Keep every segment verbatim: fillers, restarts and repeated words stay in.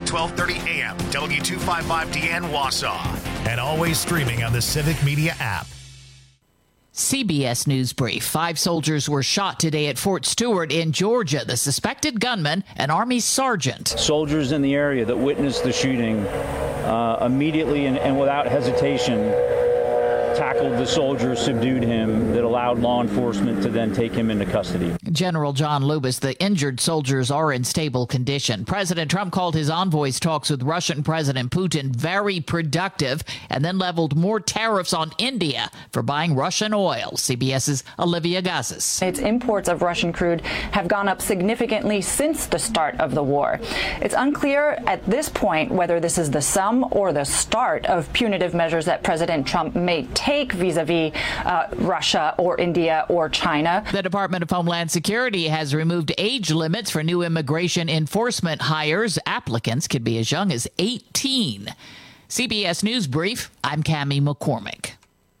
twelve thirty A M, W two fifty-five D N Wausau. And always streaming on the Civic Media app. C B S News Brief. Five soldiers were shot today at Fort Stewart in Georgia. The suspected gunman, an Army sergeant. Soldiers in the area that witnessed the shooting uh, immediately and, and without hesitation tackled the soldier, subdued him, that allowed law enforcement to then take him into custody. General John Lubis, the injured soldiers are in stable condition. President Trump called his envoys' talks with Russian President Putin very productive and then leveled more tariffs on India for buying Russian oil. CBS's Olivia Gazis. Its imports of Russian crude have gone up significantly since the start of the war. It's unclear at this point whether this is the sum or the start of punitive measures that President Trump may take vis-a-vis uh, Russia or India or China. The Department of Homeland Security has removed age limits for new immigration enforcement hires. Applicants could be as young as eighteen. C B S News Brief, I'm Cammie McCormick.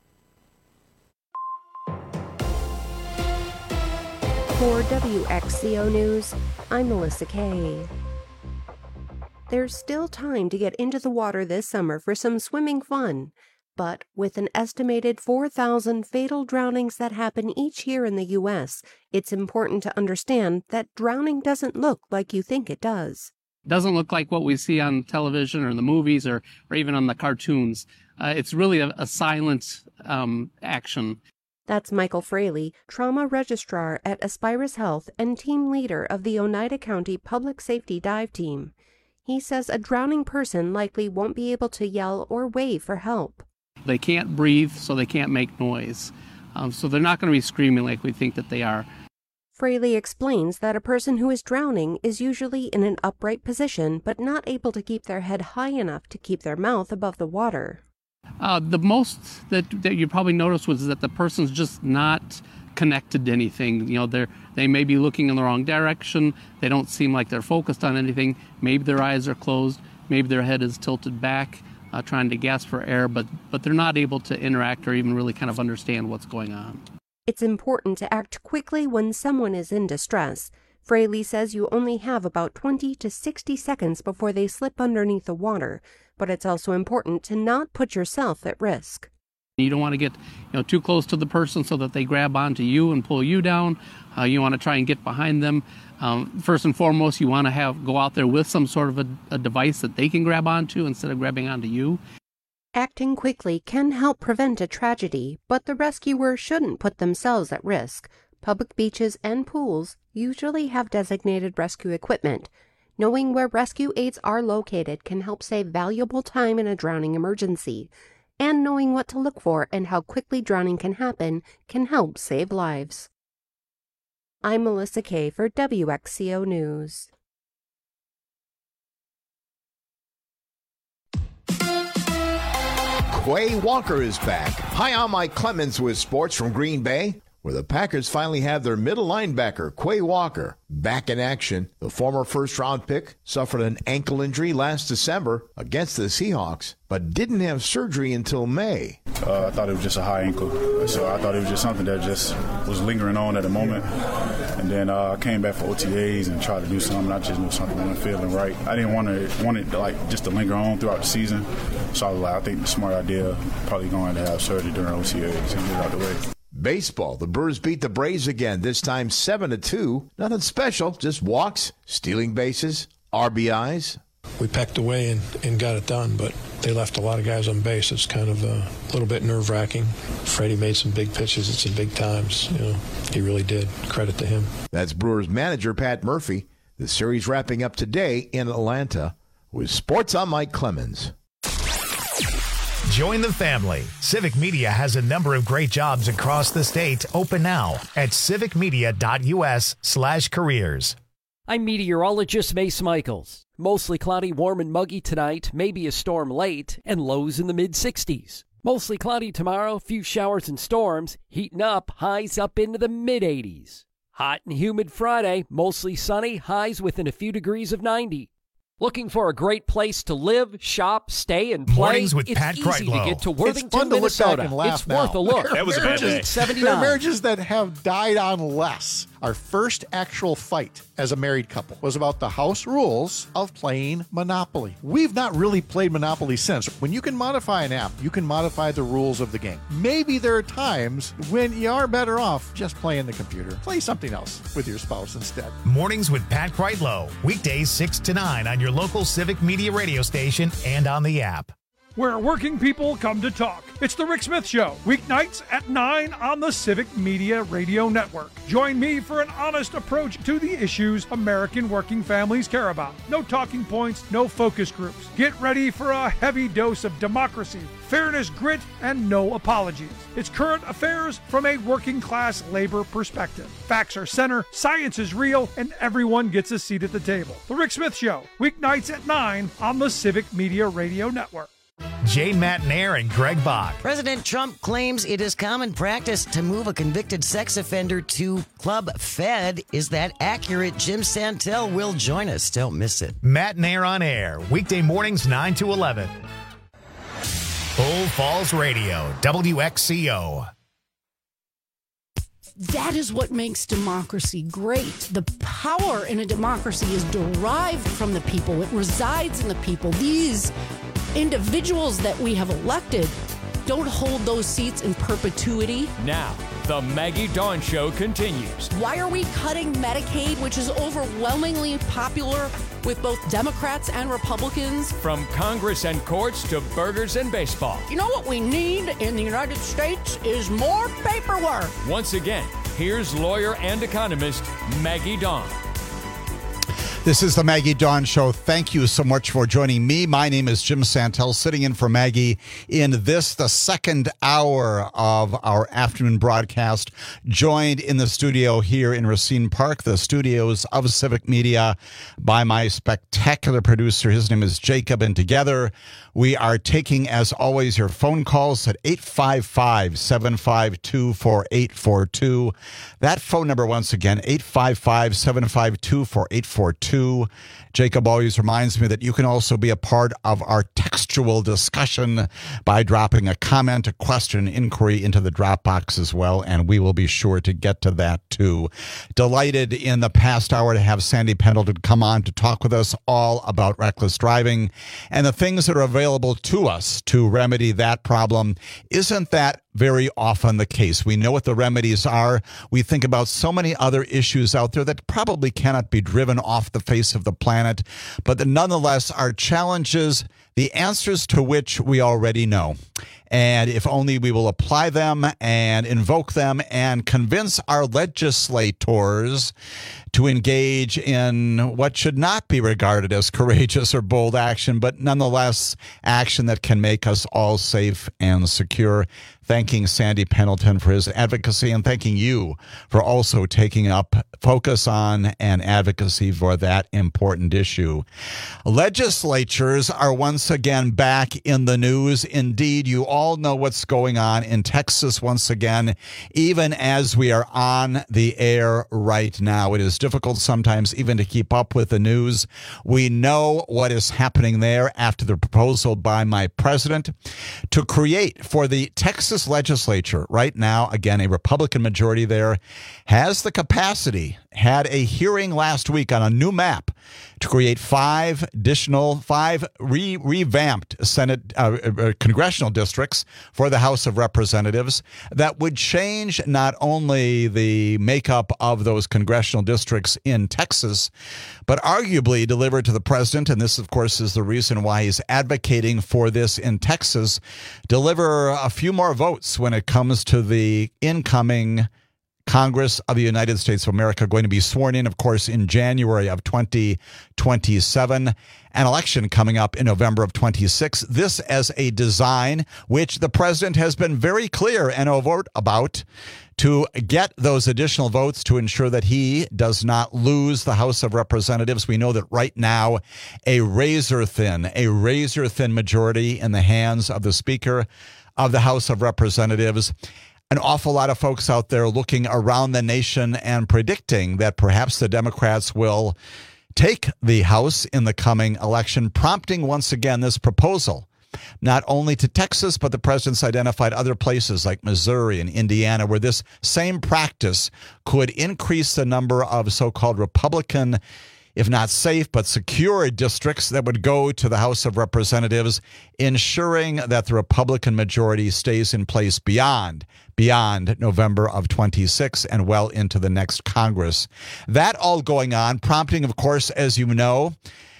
For W X C O News, I'm Melissa Kay. There's still time to get into the water this summer for some swimming fun. But with an estimated four thousand fatal drownings that happen each year in the U S, it's important to understand that drowning doesn't look like you think it does. It doesn't look like what we see on television or in the movies or, or even on the cartoons. Uh, it's really a, a silent um, action. That's Michael Fraley, trauma registrar at Aspirus Health and team leader of the Oneida County Public Safety Dive Team. He says a drowning person likely won't be able to yell or wave for help. They can't breathe, so they can't make noise. Um, so they're not going to be screaming like we think that they are. Fraley explains that a person who is drowning is usually in an upright position but not able to keep their head high enough to keep their mouth above the water. Uh, the most that, that you probably noticed was that the person's just not connected to anything. You know, they're they may be looking in the wrong direction. They don't seem like they're focused on anything. Maybe their eyes are closed. Maybe their head is tilted back. Uh, trying to gasp for air, but, but they're not able to interact or even really kind of understand what's going on. It's important to act quickly when someone is in distress. Fraley says you only have about twenty to sixty seconds before they slip underneath the water, but it's also important to not put yourself at risk. You don't want to get you know, too close to the person so that they grab onto you and pull you down. Uh, you want to try and get behind them. Um, first and foremost, you want to have go out there with some sort of a, a device that they can grab onto instead of grabbing onto you. Acting quickly can help prevent a tragedy, but the rescuer shouldn't put themselves at risk. Public beaches and pools usually have designated rescue equipment. Knowing where rescue aids are located can help save valuable time in a drowning emergency. And knowing what to look for and how quickly drowning can happen can help save lives. I'm Melissa Kay for W X C O News. Quay Walker is back. Hi, I'm Mike Clemens with sports from Green Bay, where the Packers finally have their middle linebacker, Quay Walker, back in action. The former first-round pick suffered an ankle injury last December against the Seahawks, but didn't have surgery until May. Uh, I thought it was just a high ankle, so I thought it was just something that just was lingering on at the moment. And then uh, I came back for O T As and tried to do something. I just knew something wasn't feeling right. I didn't want to want it to, like just to linger on throughout the season. So I was like, I think the smart idea probably going to have surgery during O T As and get it out the way. Baseball. The Brewers beat the Braves again, this time seven to two. Nothing special, just walks, stealing bases, R B Is. We pecked away and, and got it done, but they left a lot of guys on base. It's kind of a little bit nerve-wracking. Freddie made some big pitches at some big times. You know, he really did. Credit to him. That's Brewers manager Pat Murphy. The series wrapping up today in Atlanta. With Sports, I'm Mike Clemens. Join the family. Civic Media has a number of great jobs across the state open now at civicmedia.us slash careers. I'm meteorologist Mace Michaels. Mostly cloudy, warm and muggy tonight, maybe a storm late, and lows in the mid sixties. Mostly cloudy tomorrow, few showers and storms, heating up, highs up into the mid eighties. Hot and humid Friday, mostly sunny, highs within a few degrees of ninety. Looking for a great place to live, shop, stay, and play? Mornings with it's Pat easy Kreitlow. to get to Worthington, it's fun to Minnesota. Look back and laugh it's now. worth a look. That was a bad day. There are marriages that have died on less. Our first actual fight as a married couple was about the house rules of playing Monopoly. We've not really played Monopoly since. When you can modify an app, you can modify the rules of the game. Maybe there are times when you are better off just playing the computer. Play something else with your spouse instead. Mornings with Pat Kreitlow. Weekdays six to nine on your local Civic Media radio station and on the app. Where working people come to talk. It's the Rick Smith Show, weeknights at nine on the Civic Media Radio Network. Join me for an honest approach to the issues American working families care about. No talking points, no focus groups. Get ready for a heavy dose of democracy, fairness, grit, and no apologies. It's current affairs from a working class labor perspective. Facts are center, science is real, and everyone gets a seat at the table. The Rick Smith Show, weeknights at nine on the Civic Media Radio Network. Jane Matnair and Greg Bach. President Trump claims it is common practice to move a convicted sex offender to Club Fed. Is that accurate? Jim Santel will join us. Don't miss it. Matnair on air, weekday mornings nine to eleven. Bull Falls Radio, W X C O. That is what makes democracy great. The power in a democracy is derived from the people. It resides in the people. These individuals that we have elected don't hold those seats in perpetuity. Now, the Maggie Dawn Show continues. Why are we cutting Medicaid, which is overwhelmingly popular with both Democrats and Republicans? From Congress and courts to burgers and baseball. You know what we need in the United States is more paperwork. Once again, here's lawyer and economist Maggie Dawn. This is the Maggie Dawn Show. Thank you so much for joining me. My name is Jim Santel, sitting in for Maggie in this, the second hour of our afternoon broadcast, joined in the studio here in Racine Park, the studios of Civic Media, by my spectacular producer. His name is Jacob, and together we are taking, as always, your phone calls at eight five five, seven five two, four eight four two. That phone number, once again, eight five five, seven five two, four eight four two. Jacob always reminds me that you can also be a part of our textual discussion by dropping a comment, a question, inquiry into the drop box as well, and we will be sure to get to that too. Delighted in the past hour to have Sandy Pendleton come on to talk with us all about reckless driving and the things that are available to us to remedy that problem. Isn't that very often the case? We know what the remedies are. We think about so many other issues out there that probably cannot be driven off the face of the planet, but that nonetheless are challenges, the answers to which we already know. And if only we will apply them and invoke them and convince our legislators to engage in what should not be regarded as courageous or bold action, but nonetheless action that can make us all safe and secure. Thanking Sandy Pendleton for his advocacy and thanking you for also taking up focus on and advocacy for that important issue. Legislatures are once again back in the news. Indeed, you all know what's going on in Texas once again, even as we are on the air right now. It is difficult sometimes even to keep up with the news. We know what is happening there after the proposal by my president to create for the Texas legislature right now, again, a Republican majority there, has the capacity, had a hearing last week on a new map to create five additional, five re- revamped Senate uh, uh, congressional districts for the House of Representatives that would change not only the makeup of those congressional districts in Texas, but arguably deliver to the president, and this, of course, is the reason why he's advocating for this in Texas, deliver a few more votes when it comes to the incoming Congress of the United States of America, going to be sworn in, of course, in January of twenty twenty-seven, an election coming up in November of twenty-six. This as a design which the president has been very clear and overt about to get those additional votes to ensure that he does not lose the House of Representatives. We know that right now a razor-thin, a razor-thin majority in the hands of the Speaker of the House of Representatives. An awful lot of folks out there looking around the nation and predicting that perhaps the Democrats will take the House in the coming election, prompting once again this proposal not only to Texas, but the president's identified other places like Missouri and Indiana where this same practice could increase the number of so-called Republican, if not safe, but secure districts that would go to the House of Representatives, ensuring that the Republican majority stays in place beyond beyond November of twenty-six and well into the next Congress. That all going on, prompting, of course, as you know,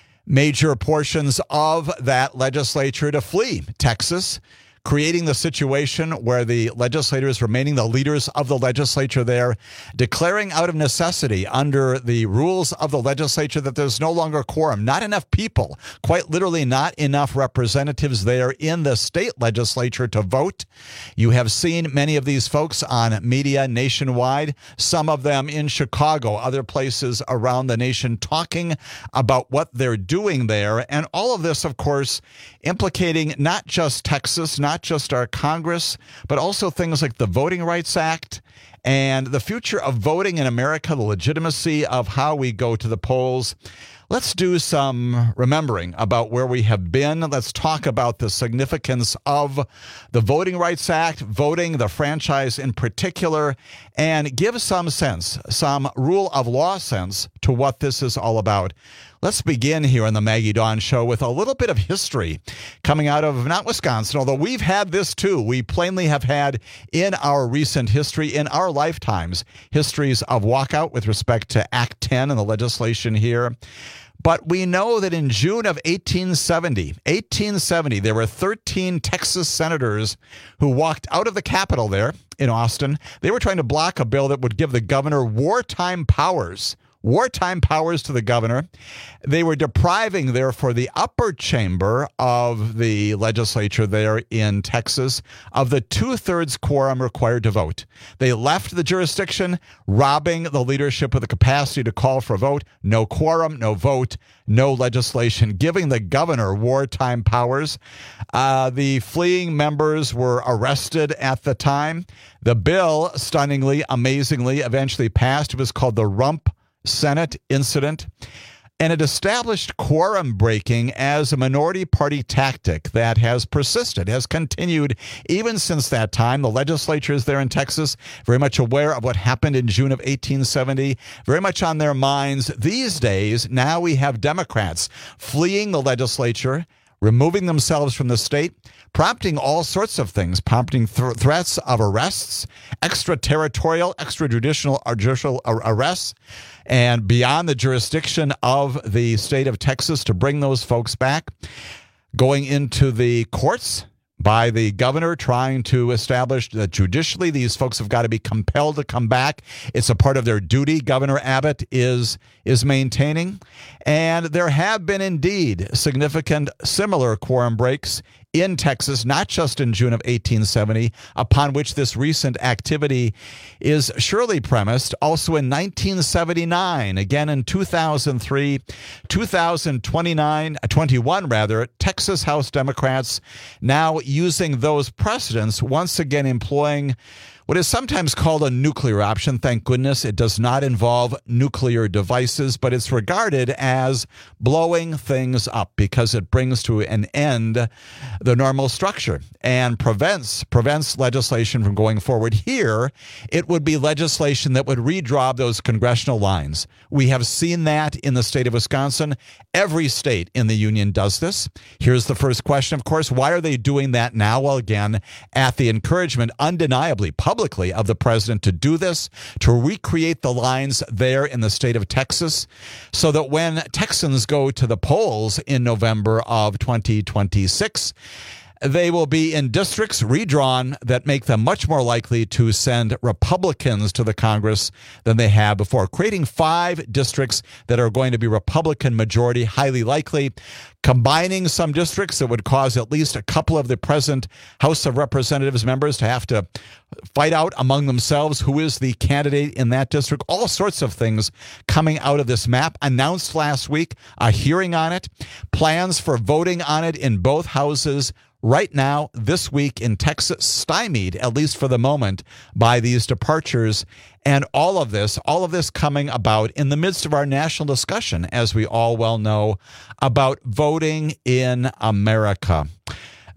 major portions of that legislature to flee Texas, creating the situation where the legislators, remaining the leaders of the legislature there, declaring out of necessity under the rules of the legislature that there's no longer quorum, not enough people, quite literally not enough representatives there in the state legislature to vote. You have seen many of these folks on media nationwide, some of them in Chicago, other places around the nation, talking about what they're doing there. And all of this, of course, implicating not just Texas, not just our Congress, but also things like the Voting Rights Act and the future of voting in America, the legitimacy of how we go to the polls. Let's do some remembering about where we have been. Let's talk about the significance of the Voting Rights Act, voting, the franchise in particular, and give some sense, some rule of law sense to what this is all about. Let's begin here on the Maggie Dawn Show with a little bit of history coming out of not Wisconsin, although we've had this too. We plainly have had in our recent history, in our lifetimes, histories of walkout with respect to Act ten and the legislation here. But we know that in June of eighteen seventy, eighteen seventy, there were thirteen Texas senators who walked out of the Capitol there in Austin. They were trying to block a bill that would give the governor wartime powers. Wartime powers to the governor. They were depriving, therefore, the upper chamber of the legislature there in Texas of the two-thirds quorum required to vote. They left the jurisdiction, robbing the leadership of the capacity to call for a vote. No quorum, no vote, no legislation, giving the governor wartime powers. Uh, the fleeing members were arrested at the time. The bill, stunningly, amazingly, eventually passed. It was called the Rump Senate incident, and it established quorum breaking as a minority party tactic that has persisted, has continued even since that time. The legislatures there in Texas, very much aware of what happened in June of eighteen seventy, very much on their minds these days. Now we have Democrats fleeing the legislature, removing themselves from the state, prompting all sorts of things, prompting th- threats of arrests, extraterritorial, extrajudicial or judicial arrests, and beyond the jurisdiction of the state of Texas to bring those folks back, going into the courts by the governor trying to establish that judicially these folks have got to be compelled to come back. It's a part of their duty, Governor Abbott is is maintaining. And there have been indeed significant similar quorum breaks in Texas, not just in June of eighteen seventy, upon which this recent activity is surely premised. Also in nineteen seventy-nine, again in two thousand three, two thousand twenty-nine, twenty-one rather, Texas House Democrats now using those precedents, once again employing what is sometimes called a nuclear option. Thank goodness it does not involve nuclear devices, but it's regarded as blowing things up because it brings to an end the normal structure and prevents prevents legislation from going forward. Here, it would be legislation that would redraw those congressional lines. We have seen that in the state of Wisconsin. Every state in the union does this. Here's the first question, of course. Why are they doing that now? Well, again, at the encouragement, undeniably, publicly, of the president to do this, to recreate the lines there in the state of Texas, so that when Texans go to the polls in November of twenty twenty-six, they will be in districts redrawn that make them much more likely to send Republicans to the Congress than they have before, creating five districts that are going to be Republican majority, highly likely, combining some districts that would cause at least a couple of the present House of Representatives members to have to fight out among themselves who is the candidate in that district. All sorts of things coming out of this map. Announced last week, a hearing on it, plans for voting on it in both houses right now, this week in Texas, stymied, at least for the moment, by these departures. And all of this, all of this coming about in the midst of our national discussion, as we all well know, about voting in America.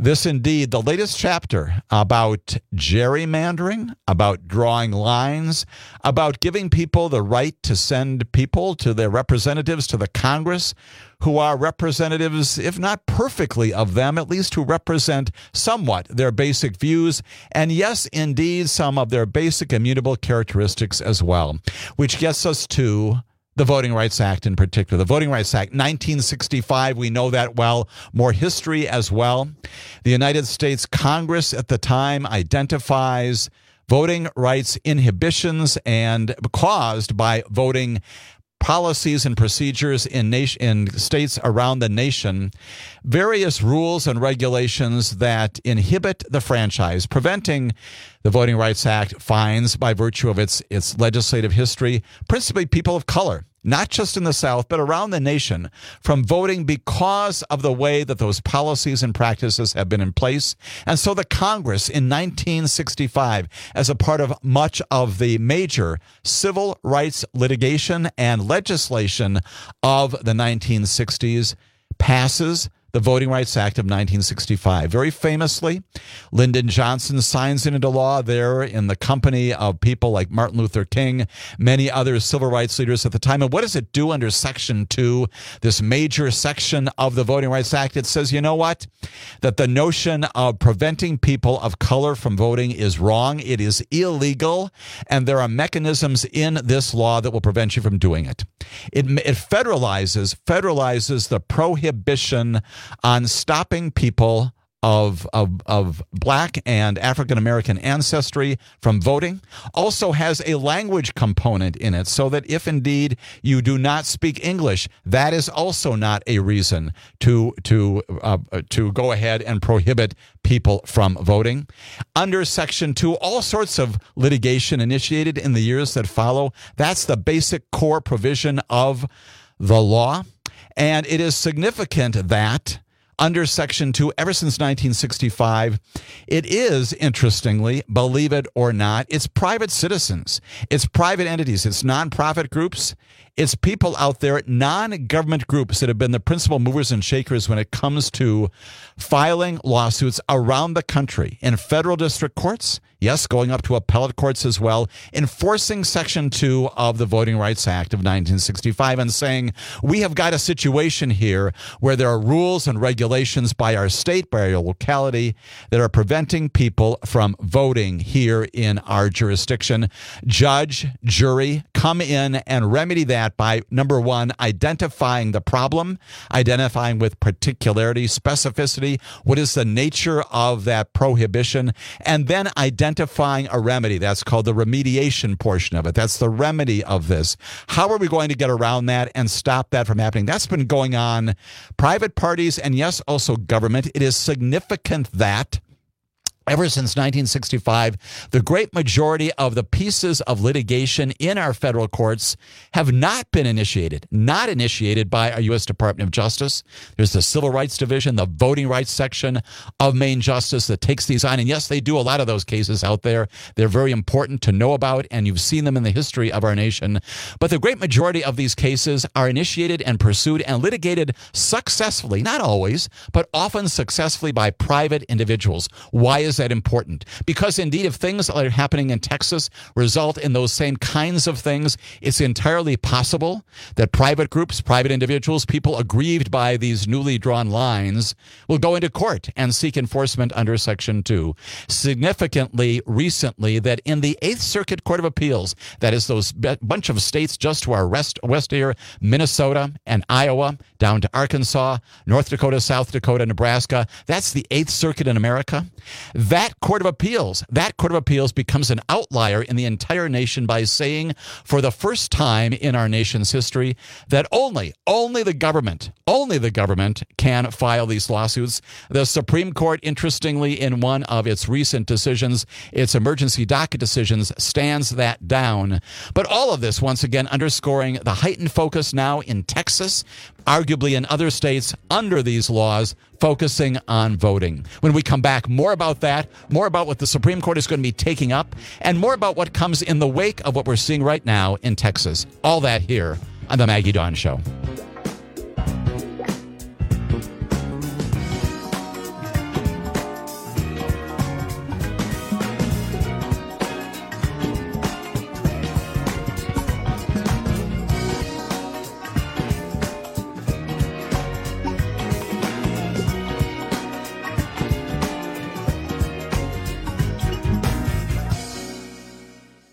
This indeed, the latest chapter about gerrymandering, about drawing lines, about giving people the right to send people to their representatives to the Congress who are representatives, if not perfectly of them, at least who represent somewhat their basic views, and yes, indeed, some of their basic immutable characteristics as well, which gets us to the Voting Rights Act in particular. The Voting Rights Act, nineteen sixty-five, we know that well. More history as well. The United States Congress at the time identifies voting rights inhibitions and caused by voting policies and procedures in nation, in states around the nation, various rules and regulations that inhibit the franchise, preventing the Voting Rights Act finds by virtue of its its legislative history, principally people of color, not just in the South, but around the nation, from voting because of the way that those policies and practices have been in place. And so the Congress in nineteen sixty-five, as a part of much of the major civil rights litigation and legislation of the nineteen sixties, passes the Voting Rights Act of nineteen sixty-five. Very famously, Lyndon Johnson signs it into law there in the company of people like Martin Luther King, many other civil rights leaders at the time. And what does it do under Section two, this major section of the Voting Rights Act? It says, you know what? That the notion of preventing people of color from voting is wrong. It is illegal. And there are mechanisms in this law that will prevent you from doing it. It, it federalizes, federalizes the prohibition on stopping people of, of, of black and African-American ancestry from voting. Also has a language component in it, so that if indeed you do not speak English, that is also not a reason to, to, uh, to go ahead and prohibit people from voting. Under Section two, all sorts of litigation initiated in the years that follow. That's the basic core provision of the law. And it is significant that under Section two, ever since nineteen sixty-five, it is, interestingly, believe it or not, it's private citizens, it's private entities, it's nonprofit groups, it's people out there, non-government groups that have been the principal movers and shakers when it comes to filing lawsuits around the country in federal district courts, yes, going up to appellate courts as well, enforcing Section two of the Voting Rights Act of nineteen sixty-five and saying, we have got a situation here where there are rules and regulations by our state, by our locality, that are preventing people from voting here in our jurisdiction. Judge, jury, come in and remedy that by, number one, identifying the problem, identifying with particularity, specificity, what is the nature of that prohibition, and then identifying a remedy. That's called the remediation portion of it. That's the remedy of this. How are we going to get around that and stop that from happening? That's been going on. Private parties and, yes, also government. It is significant that ever since nineteen sixty-five, the great majority of the pieces of litigation in our federal courts have not been initiated, not initiated by our U S Department of Justice. There's the Civil Rights Division, the Voting Rights Section of Main Justice that takes these on. And yes, they do a lot of those cases out there. They're very important to know about, and you've seen them in the history of our nation. But the great majority of these cases are initiated and pursued and litigated successfully, not always, but often successfully by private individuals. Why is that important? Because indeed, if things that are happening in Texas result in those same kinds of things, it's entirely possible that private groups, private individuals, people aggrieved by these newly drawn lines will go into court and seek enforcement under Section two. Significantly, recently, that in the Eighth Circuit Court of Appeals, that is those bunch of states just to our west, west here, Minnesota and Iowa, down to Arkansas, North Dakota, South Dakota, Nebraska, that's the Eighth Circuit in America. That Court of Appeals, that Court of Appeals becomes an outlier in the entire nation by saying for the first time in our nation's history that only, only the government, only the government can file these lawsuits. The Supreme Court, interestingly, in one of its recent decisions, its emergency docket decisions, stands that down. But all of this, once again, underscoring the heightened focus now in Texas, arguably in other states under these laws, focusing on voting. When we come back, more about that, more about what the Supreme Court is going to be taking up, and more about what comes in the wake of what we're seeing right now in Texas. All that here on The Maggie Dawn Show.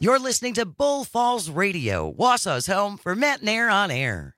You're listening to Bull Falls Radio, Wausau's home for Matt and Air on Air.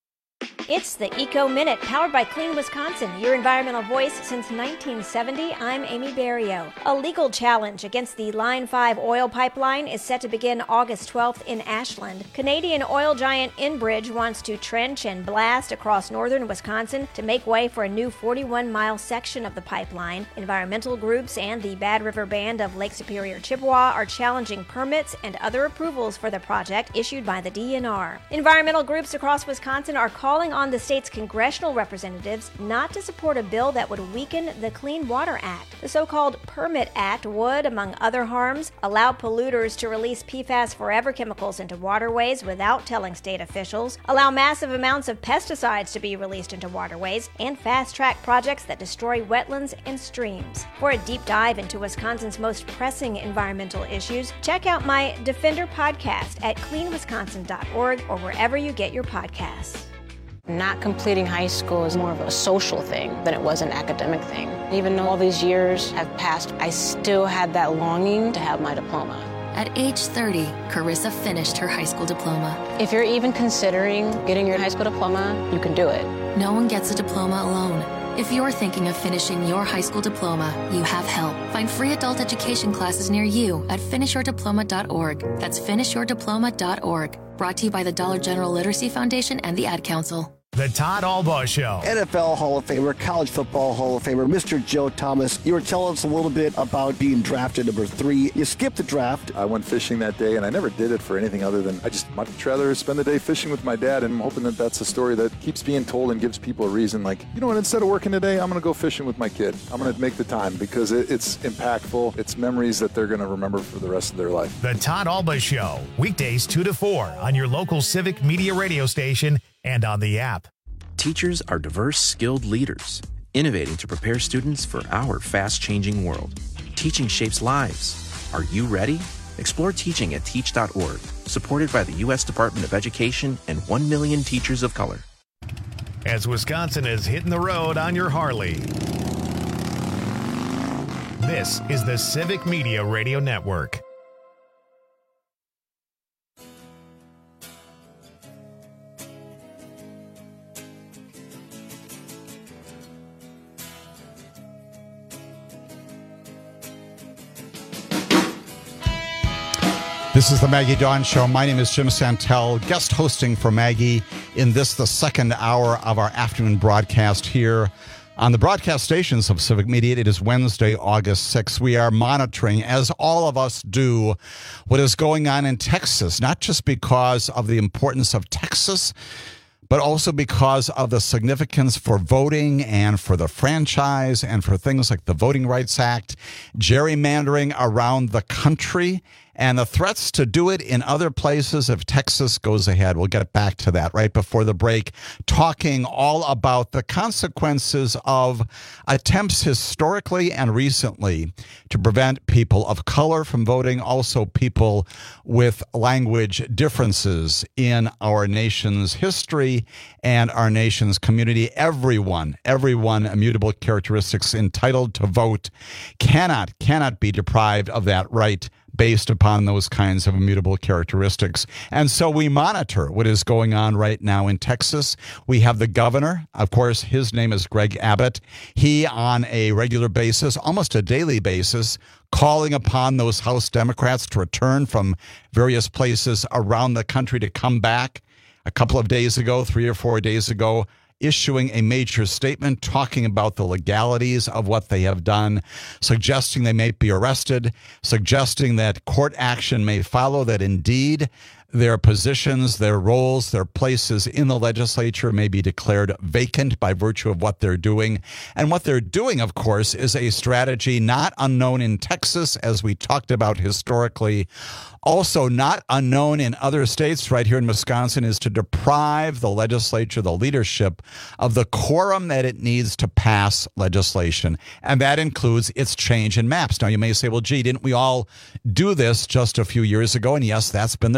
It's the Eco Minute, powered by Clean Wisconsin, your environmental voice since nineteen seventy. I'm Amy Barrio. A legal challenge against the Line five oil pipeline is set to begin August twelfth in Ashland. Canadian oil giant Enbridge wants to trench and blast across northern Wisconsin to make way for a new forty-one mile section of the pipeline. Environmental groups and the Bad River Band of Lake Superior Chippewa are challenging permits and other approvals for the project issued by the D N R. Environmental groups across Wisconsin are calling on the state's congressional representatives not to support a bill that would weaken the Clean Water Act. The so-called Permit Act would, among other harms, allow polluters to release P FAS forever chemicals into waterways without telling state officials, allow massive amounts of pesticides to be released into waterways, and fast-track projects that destroy wetlands and streams. For a deep dive into Wisconsin's most pressing environmental issues, check out my Defender podcast at clean wisconsin dot org or wherever you get your podcasts. Not completing high school is more of a social thing than it was an academic thing. Even though all these years have passed, I still had that longing to have my diploma. At age thirty, Carissa finished her high school diploma. If you're even considering getting your high school diploma, you can do it. No one gets a diploma alone. If you're thinking of finishing your high school diploma, you have help. Find free adult education classes near you at finish your diploma dot org. That's finish your diploma dot org. Brought to you by the Dollar General Literacy Foundation and the Ad Council. The Todd Albaugh Show. N F L Hall of Famer, College Football Hall of Famer, Mister Joe Thomas. You were telling us a little bit about being drafted number three. You skipped the draft. I went fishing that day, and I never did it for anything other than I just much rather spend the day fishing with my dad, and I'm hoping that that's a story that keeps being told and gives people a reason, like, you know what, instead of working today, I'm going to go fishing with my kid. I'm going to make the time because it, it's impactful. It's memories that they're going to remember for the rest of their life. The Todd Albaugh Show, weekdays two to four on your local Civic Media radio station and on the app. Teachers are diverse, skilled leaders, innovating to prepare students for our fast-changing world. Teaching shapes lives. Are you ready? Explore teaching at teach dot org, supported by the U S Department of Education and one million teachers of color. As Wisconsin is hitting the road on your Harley, this is the Civic Media Radio Network. This is the Maggie Dawn Show. My name is Jim Santel, guest hosting for Maggie in this, the second hour of our afternoon broadcast here on the broadcast stations of Civic Media. It is Wednesday, August sixth. We are monitoring, as all of us do, what is going on in Texas, not just because of the importance of Texas, but also because of the significance for voting and for the franchise and for things like the Voting Rights Act, gerrymandering around the country, and the threats to do it in other places if Texas goes ahead. We'll get back to that right before the break, talking all about the consequences of attempts historically and recently to prevent people of color from voting, also people with language differences in our nation's history and our nation's community. Everyone, everyone, immutable characteristics entitled to vote cannot, cannot be deprived of that right based upon those kinds of immutable characteristics. And so we monitor what is going on right now in Texas. We have the governor, of course, his name is Greg Abbott. He, on a regular basis, almost a daily basis, calling upon those House Democrats to return from various places around the country to come back. A couple of days ago, three or four days ago, issuing a major statement talking about the legalities of what they have done, suggesting they may be arrested, suggesting that court action may follow, that indeed their positions, their roles, their places in the legislature may be declared vacant by virtue of what they're doing. And what they're doing, of course, is a strategy not unknown in Texas, as we talked about historically, also not unknown in other states. Right here in Wisconsin, is to deprive the legislature, the leadership, of the quorum that it needs to pass legislation. And that includes its change in maps. Now, you may say, well, gee, didn't we all do this just a few years ago? And yes, that's been the tradition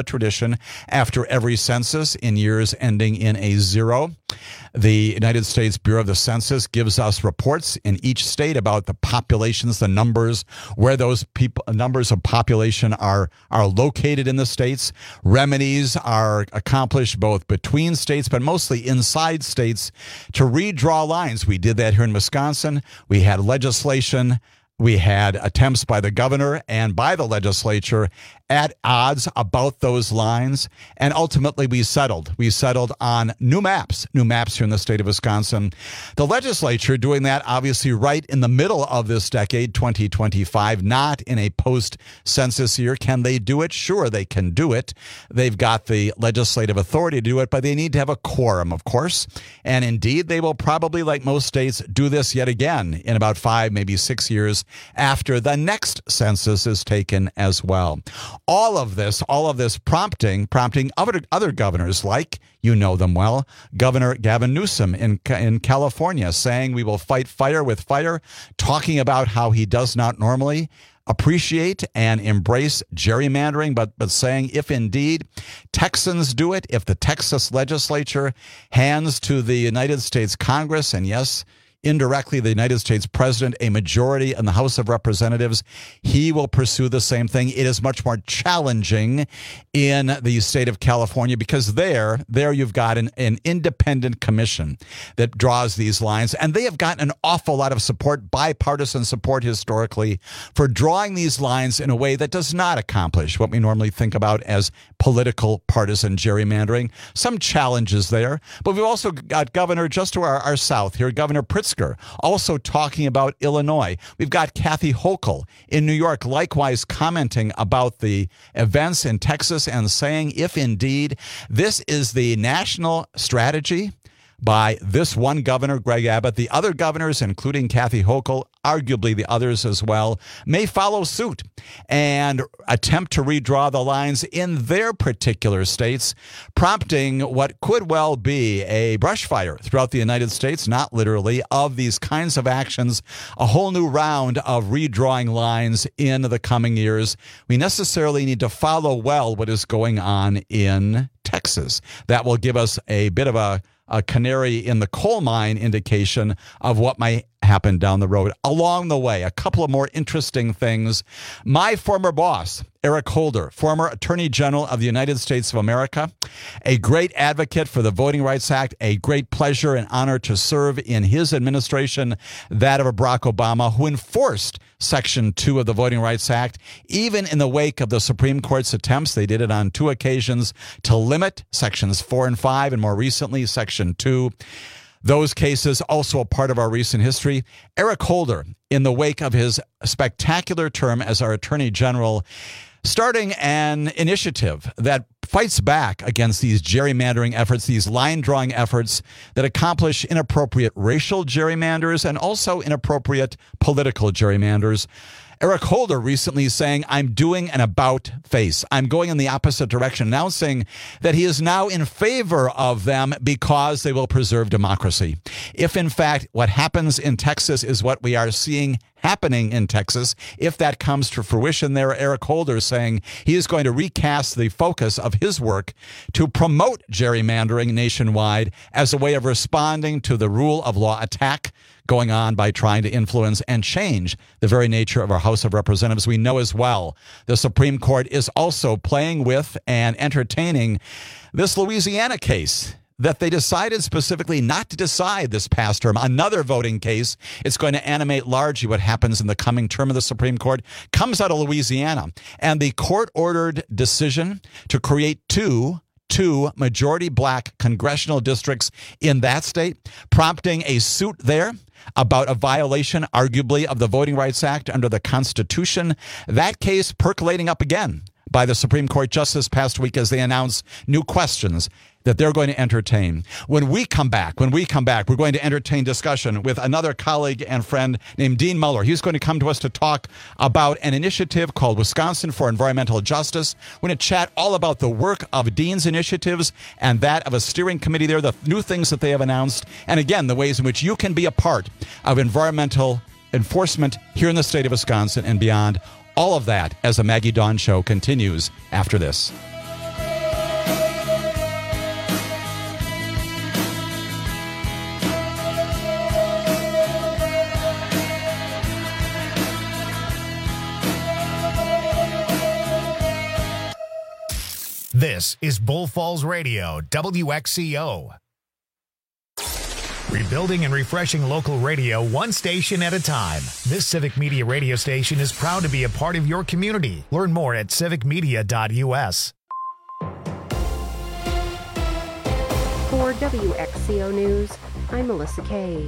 population after every census in years ending in a zero. The United States Bureau of the Census gives us reports in each state about the populations, the numbers, where those people, numbers of population are, are located in the states. Remedies are accomplished both between states, but mostly inside states to redraw lines. We did that here in Wisconsin. We had legislation. We had attempts by the governor and by the legislature at odds about those lines. And ultimately, we settled. We settled on new maps, new maps here in the state of Wisconsin. The legislature doing that obviously right in the middle of this decade, twenty twenty-five, not in a post-census year. Can they do it? Sure, they can do it. They've got the legislative authority to do it, but they need to have a quorum, of course. And indeed, they will probably, like most states, do this yet again in about five, maybe six years after the next census is taken as well. All of this, all of this prompting, prompting other, other governors like, you know them well, Governor Gavin Newsom in, in California saying we will fight fire with fire, talking about how he does not normally appreciate and embrace gerrymandering, but, but saying if indeed Texans do it, if the Texas legislature hands to the United States Congress, and yes, indirectly the United States president, a majority in the House of Representatives, he will pursue the same thing. It is much more challenging in the state of California because there, there you've got an, an independent commission that draws these lines, and they have gotten an awful lot of support, bipartisan support historically, for drawing these lines in a way that does not accomplish what we normally think about as political partisan gerrymandering. Some challenges there, but we've also got Governor just to our, our south here, Governor Pritzker, also talking about Illinois. We've got Kathy Hochul in New York, likewise commenting about the events in Texas and saying, if indeed this is the national strategy by this one governor, Greg Abbott, the other governors, including Kathy Hochul, arguably the others as well, may follow suit and attempt to redraw the lines in their particular states, prompting what could well be a brush fire throughout the United States, not literally, of these kinds of actions, a whole new round of redrawing lines in the coming years. We necessarily need to follow well what is going on in Texas. That will give us a bit of a a canary in the coal mine indication of what might happen down the road. Along the way, a couple of more interesting things. My former boss, Eric Holder, former Attorney General of the United States of America, a great advocate for the Voting Rights Act, a great pleasure and honor to serve in his administration, that of Barack Obama, who enforced Section two of the Voting Rights Act, even in the wake of the Supreme Court's attempts. They did it on two occasions to limit Sections four and five, and more recently, Section two. Those cases also a part of our recent history. Eric Holder, in the wake of his spectacular term as our Attorney General, starting an initiative that fights back against these gerrymandering efforts, these line-drawing efforts that accomplish inappropriate racial gerrymanders and also inappropriate political gerrymanders. Eric Holder recently saying, I'm doing an about face. I'm going in the opposite direction, announcing that he is now in favor of them because they will preserve democracy. If, in fact, what happens in Texas is what we are seeing happening in Texas, if that comes to fruition there, Eric Holder saying he is going to recast the focus of his work to promote gerrymandering nationwide as a way of responding to the rule of law attack going on by trying to influence and change the very nature of our House of Representatives. We know as well the Supreme Court is also playing with and entertaining this Louisiana case that they decided specifically not to decide this past term. Another voting case, it's going to animate largely what happens in the coming term of the Supreme Court, comes out of Louisiana. And the court-ordered decision to create two two majority black congressional districts in that state, prompting a suit there about a violation, arguably, of the Voting Rights Act under the Constitution. That case percolating up again by the Supreme Court just this past week as they announce new questions that they're going to entertain. When we come back, when we come back, we're going to entertain discussion with another colleague and friend named Dean Muller. He's going to come to us to talk about an initiative called Wisconsin for Environmental Justice. We're going to chat all about the work of Dean's initiatives and that of a steering committee there, the new things that they have announced, and again, the ways in which you can be a part of environmental enforcement here in the state of Wisconsin and beyond. All of that as the Maggie Dawn Show continues after this. This is Bull Falls Radio, W X C O. Rebuilding and refreshing local radio one station at a time. This Civic Media radio station is proud to be a part of your community. Learn more at civic media dot U S. For W X C O News, I'm Melissa Kay.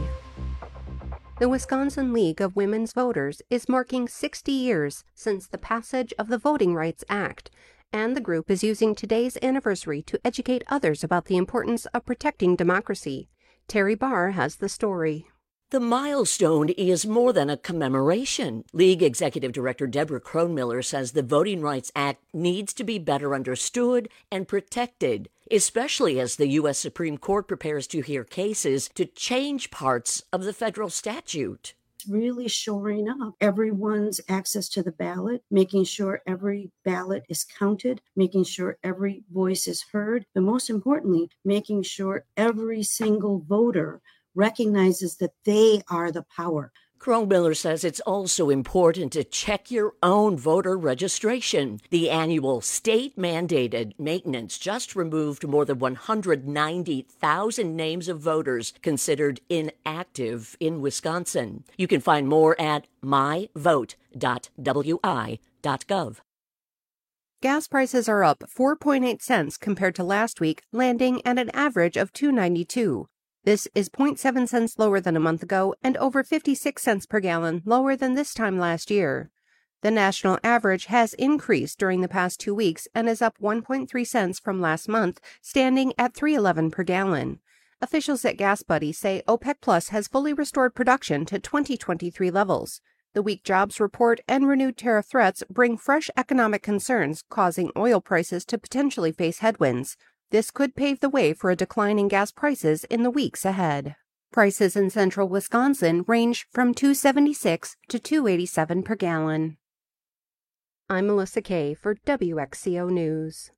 The Wisconsin League of Women's Voters is marking sixty years since the passage of the Voting Rights Act, and the group is using today's anniversary to educate others about the importance of protecting democracy. Terry Barr has the story. The milestone is more than a commemoration. League Executive Director Deborah Kronmiller says the Voting Rights Act needs to be better understood and protected, especially as the U S Supreme Court prepares to hear cases to change parts of the federal statute. Really shoring up everyone's access to the ballot, making sure every ballot is counted, making sure every voice is heard, but most importantly, making sure every single voter recognizes that they are the power. Kronmiller says it's also important to check your own voter registration. The annual state-mandated maintenance just removed more than one hundred ninety thousand names of voters considered inactive in Wisconsin. You can find more at my vote dot w i dot gov. Gas prices are up four point eight cents compared to last week, landing at an average of two dollars and ninety-two cents. This is zero point seven cents lower than a month ago and over fifty-six cents per gallon lower than this time last year. The national average has increased during the past two weeks and is up one point three cents from last month, standing at three dollars and eleven cents per gallon. Officials at Gas Buddy say OPEC Plus has fully restored production to twenty twenty-three levels. The weak jobs report and renewed tariff threats bring fresh economic concerns, causing oil prices to potentially face headwinds. This could pave the way for a decline in gas prices in the weeks ahead. Prices in central Wisconsin range from two dollars and seventy-six cents to two dollars and eighty-seven cents per gallon. I'm Melissa Kay for W X C O News.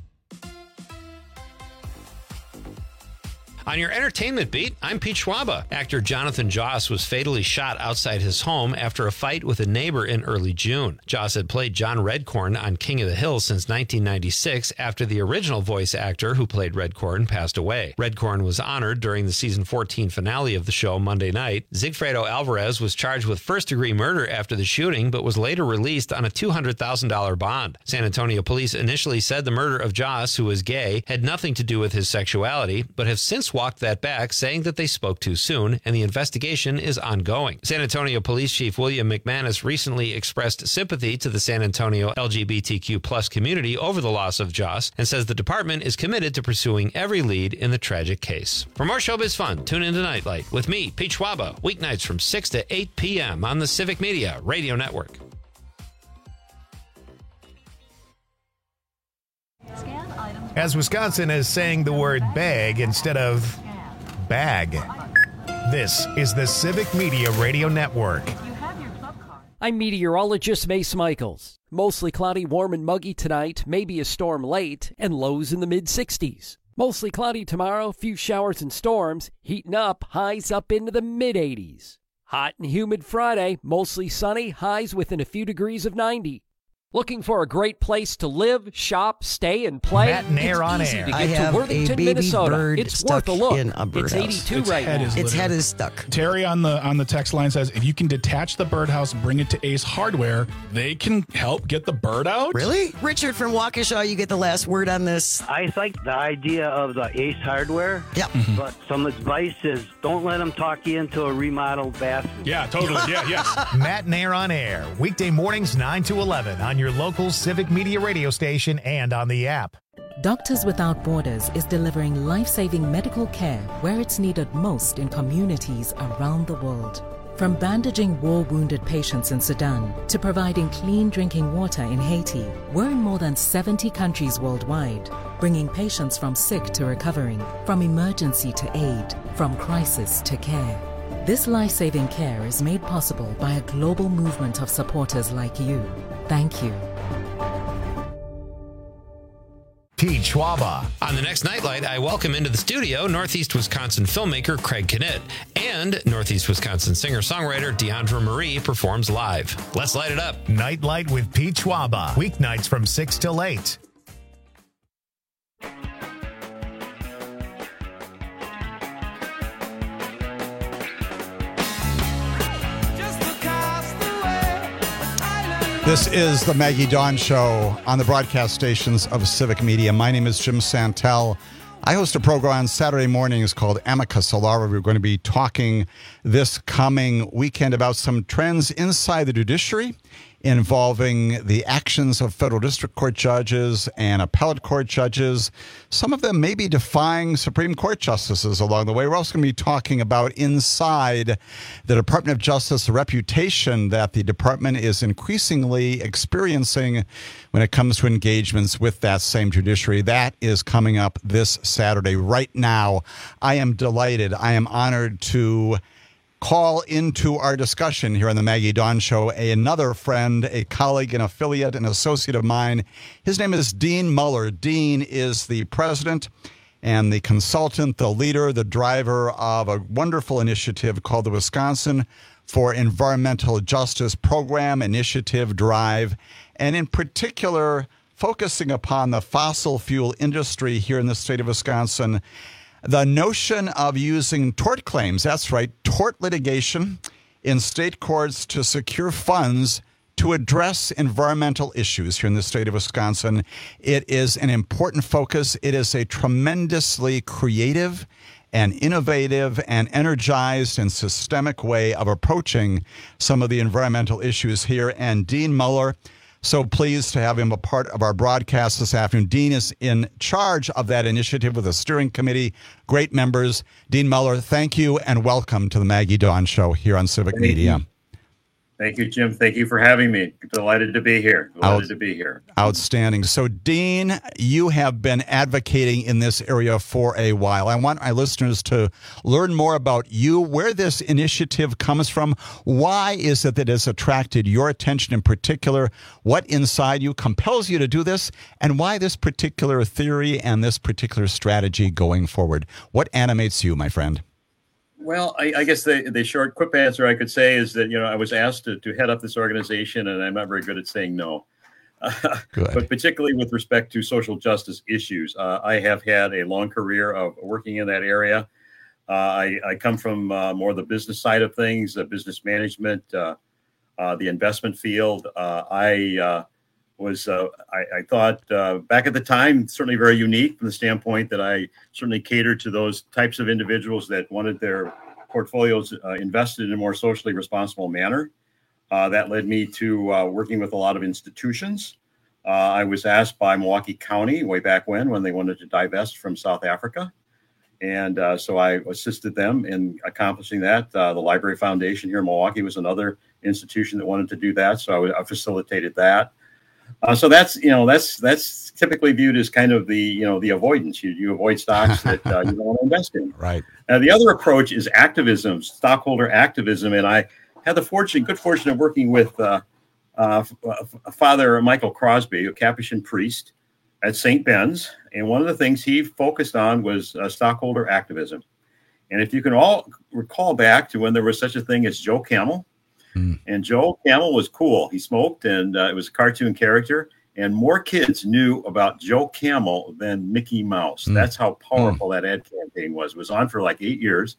On your entertainment beat, I'm Pete Schwaba. Actor Jonathan Joss was fatally shot outside his home after a fight with a neighbor in early June. Joss had played John Redcorn on King of the Hill since nineteen ninety-six after the original voice actor who played Redcorn passed away. Redcorn was honored during the season fourteen finale of the show Monday night. Zigfredo Alvarez was charged with first-degree murder after the shooting, but was later released on a two hundred thousand dollars bond. San Antonio police initially said the murder of Joss, who was gay, had nothing to do with his sexuality, but have since walked that back, saying that they spoke too soon, and the investigation is ongoing. San Antonio Police Chief William McManus recently expressed sympathy to the San Antonio L G B T Q plus community over the loss of Joss, and says the department is committed to pursuing every lead in the tragic case. For more showbiz fun, tune into Nightlight with me, Pete Schwaba, weeknights from six to eight p.m. on the Civic Media Radio Network. As Wisconsin is saying the word bag instead of bag. This is the Civic Media Radio Network. I'm meteorologist Mace Michaels. Mostly cloudy, warm and muggy tonight, maybe a storm late, and lows in the mid sixties. Mostly cloudy tomorrow, few showers and storms, heating up, highs up into the mid eighties. Hot and humid Friday, mostly sunny, highs within a few degrees of ninety. Looking for a great place to live, shop, stay, and play? Matt and Air on easy Air. to get I have to Worthington, a baby Minnesota. bird It's stuck worth a look. in a birdhouse. It's eighty-two Its right head now. is Its head is stuck. Terry on the on the text line says, if you can detach the birdhouse, bring it to Ace Hardware, they can help get the bird out. Really? Richard from Waukesha, you get the last word on this. I like the idea of the Ace Hardware. Yep. Mm-hmm. But some advice is don't let them talk you into a remodeled bathroom. Yeah, totally. Yeah, yes. Matt and Air on Air, weekday mornings nine to eleven on your local Civic Media radio station and on the app. Doctors Without Borders is delivering life-saving medical care where it's needed most in communities around the world. From bandaging war-wounded patients in Sudan to providing clean drinking water in Haiti, we're in more than seventy countries worldwide, bringing patients from sick to recovering, from emergency to aid, from crisis to care. This life-saving care is made possible by a global movement of supporters like you. Thank you. Pete Schwaba. On the next Nightlight, I welcome into the studio Northeast Wisconsin filmmaker Craig Knitt, and Northeast Wisconsin singer-songwriter Deandra Marie performs live. Let's light it up. Nightlight with Pete Schwaba, weeknights from six till eight. This is the Maggie Dawn Show on the broadcast stations of Civic Media. My name is Jim Santel. I host a program on Saturday mornings called Amicus Alara. We're going to be talking this coming weekend about some trends inside the judiciary involving the actions of federal district court judges and appellate court judges. Some of them may be defying Supreme Court justices along the way. We're also going to be talking about inside the Department of Justice, the reputation that the department is increasingly experiencing when it comes to engagements with that same judiciary. That is coming up this Saturday. Right now, I am delighted. I am honored to call into our discussion here on the Maggie Dawn Show a, another friend, a colleague, an affiliate, an associate of mine. His name is Dean Muller. Dean is the president and the consultant, the leader, the driver of a wonderful initiative called the Wisconsin for Environmental Justice Program, Initiative, Drive, and in particular, focusing upon the fossil fuel industry here in the state of Wisconsin. The notion of using tort claims, that's right, tort litigation in state courts to secure funds to address environmental issues here in the state of Wisconsin. It is an important focus. It is a tremendously creative and innovative and energized and systemic way of approaching some of the environmental issues here. And Dean Muller, so pleased to have him a part of our broadcast this afternoon. Dean is in charge of that initiative with a steering committee, great members. Dean Muller, thank you and welcome to the Maggie Dawn Show here on Civic Thank Media. You. Thank you, Jim. Thank you for having me. Delighted to be here. Delighted Out, to be here. Outstanding. So, Dean, you have been advocating in this area for a while. I want my listeners to learn more about you, where this initiative comes from. Why is it that it has attracted your attention in particular? What inside you compels you to do this? And why this particular theory and this particular strategy going forward? What animates you, my friend? Well, I, I guess the, the short, quick answer I could say is that, you know, I was asked to, to head up this organization, and I'm not very good at saying no. Uh, but particularly with respect to social justice issues, uh, I have had a long career of working in that area. Uh, I, I come from uh, more the business side of things, uh, business management, uh, uh, the investment field. Uh, I uh, was, uh, I, I thought uh, back at the time, certainly very unique from the standpoint that I certainly catered to those types of individuals that wanted their portfolios uh, invested in a more socially responsible manner. Uh, that led me to uh, working with a lot of institutions. Uh, I was asked by Milwaukee County way back when, when they wanted to divest from South Africa. And uh, so I assisted them in accomplishing that. Uh, the Library Foundation here in Milwaukee was another institution that wanted to do that. So I, I facilitated that. Uh, so that's, you know, that's that's typically viewed as kind of the, you know, the avoidance. You, you avoid stocks that uh, you don't want to invest in. Right. Uh, the other approach is activism, stockholder activism. And I had the fortune, good fortune of working with uh, uh, Father Michael Crosby, a Capuchin priest at Saint Ben's. And one of the things he focused on was uh, stockholder activism. And if you can all recall back to when there was such a thing as Joe Camel, Mm. and Joe Camel was cool. He smoked, and uh, it was a cartoon character. And more kids knew about Joe Camel than Mickey Mouse. Mm. That's how powerful mm. that ad campaign was. It was on for like eight years.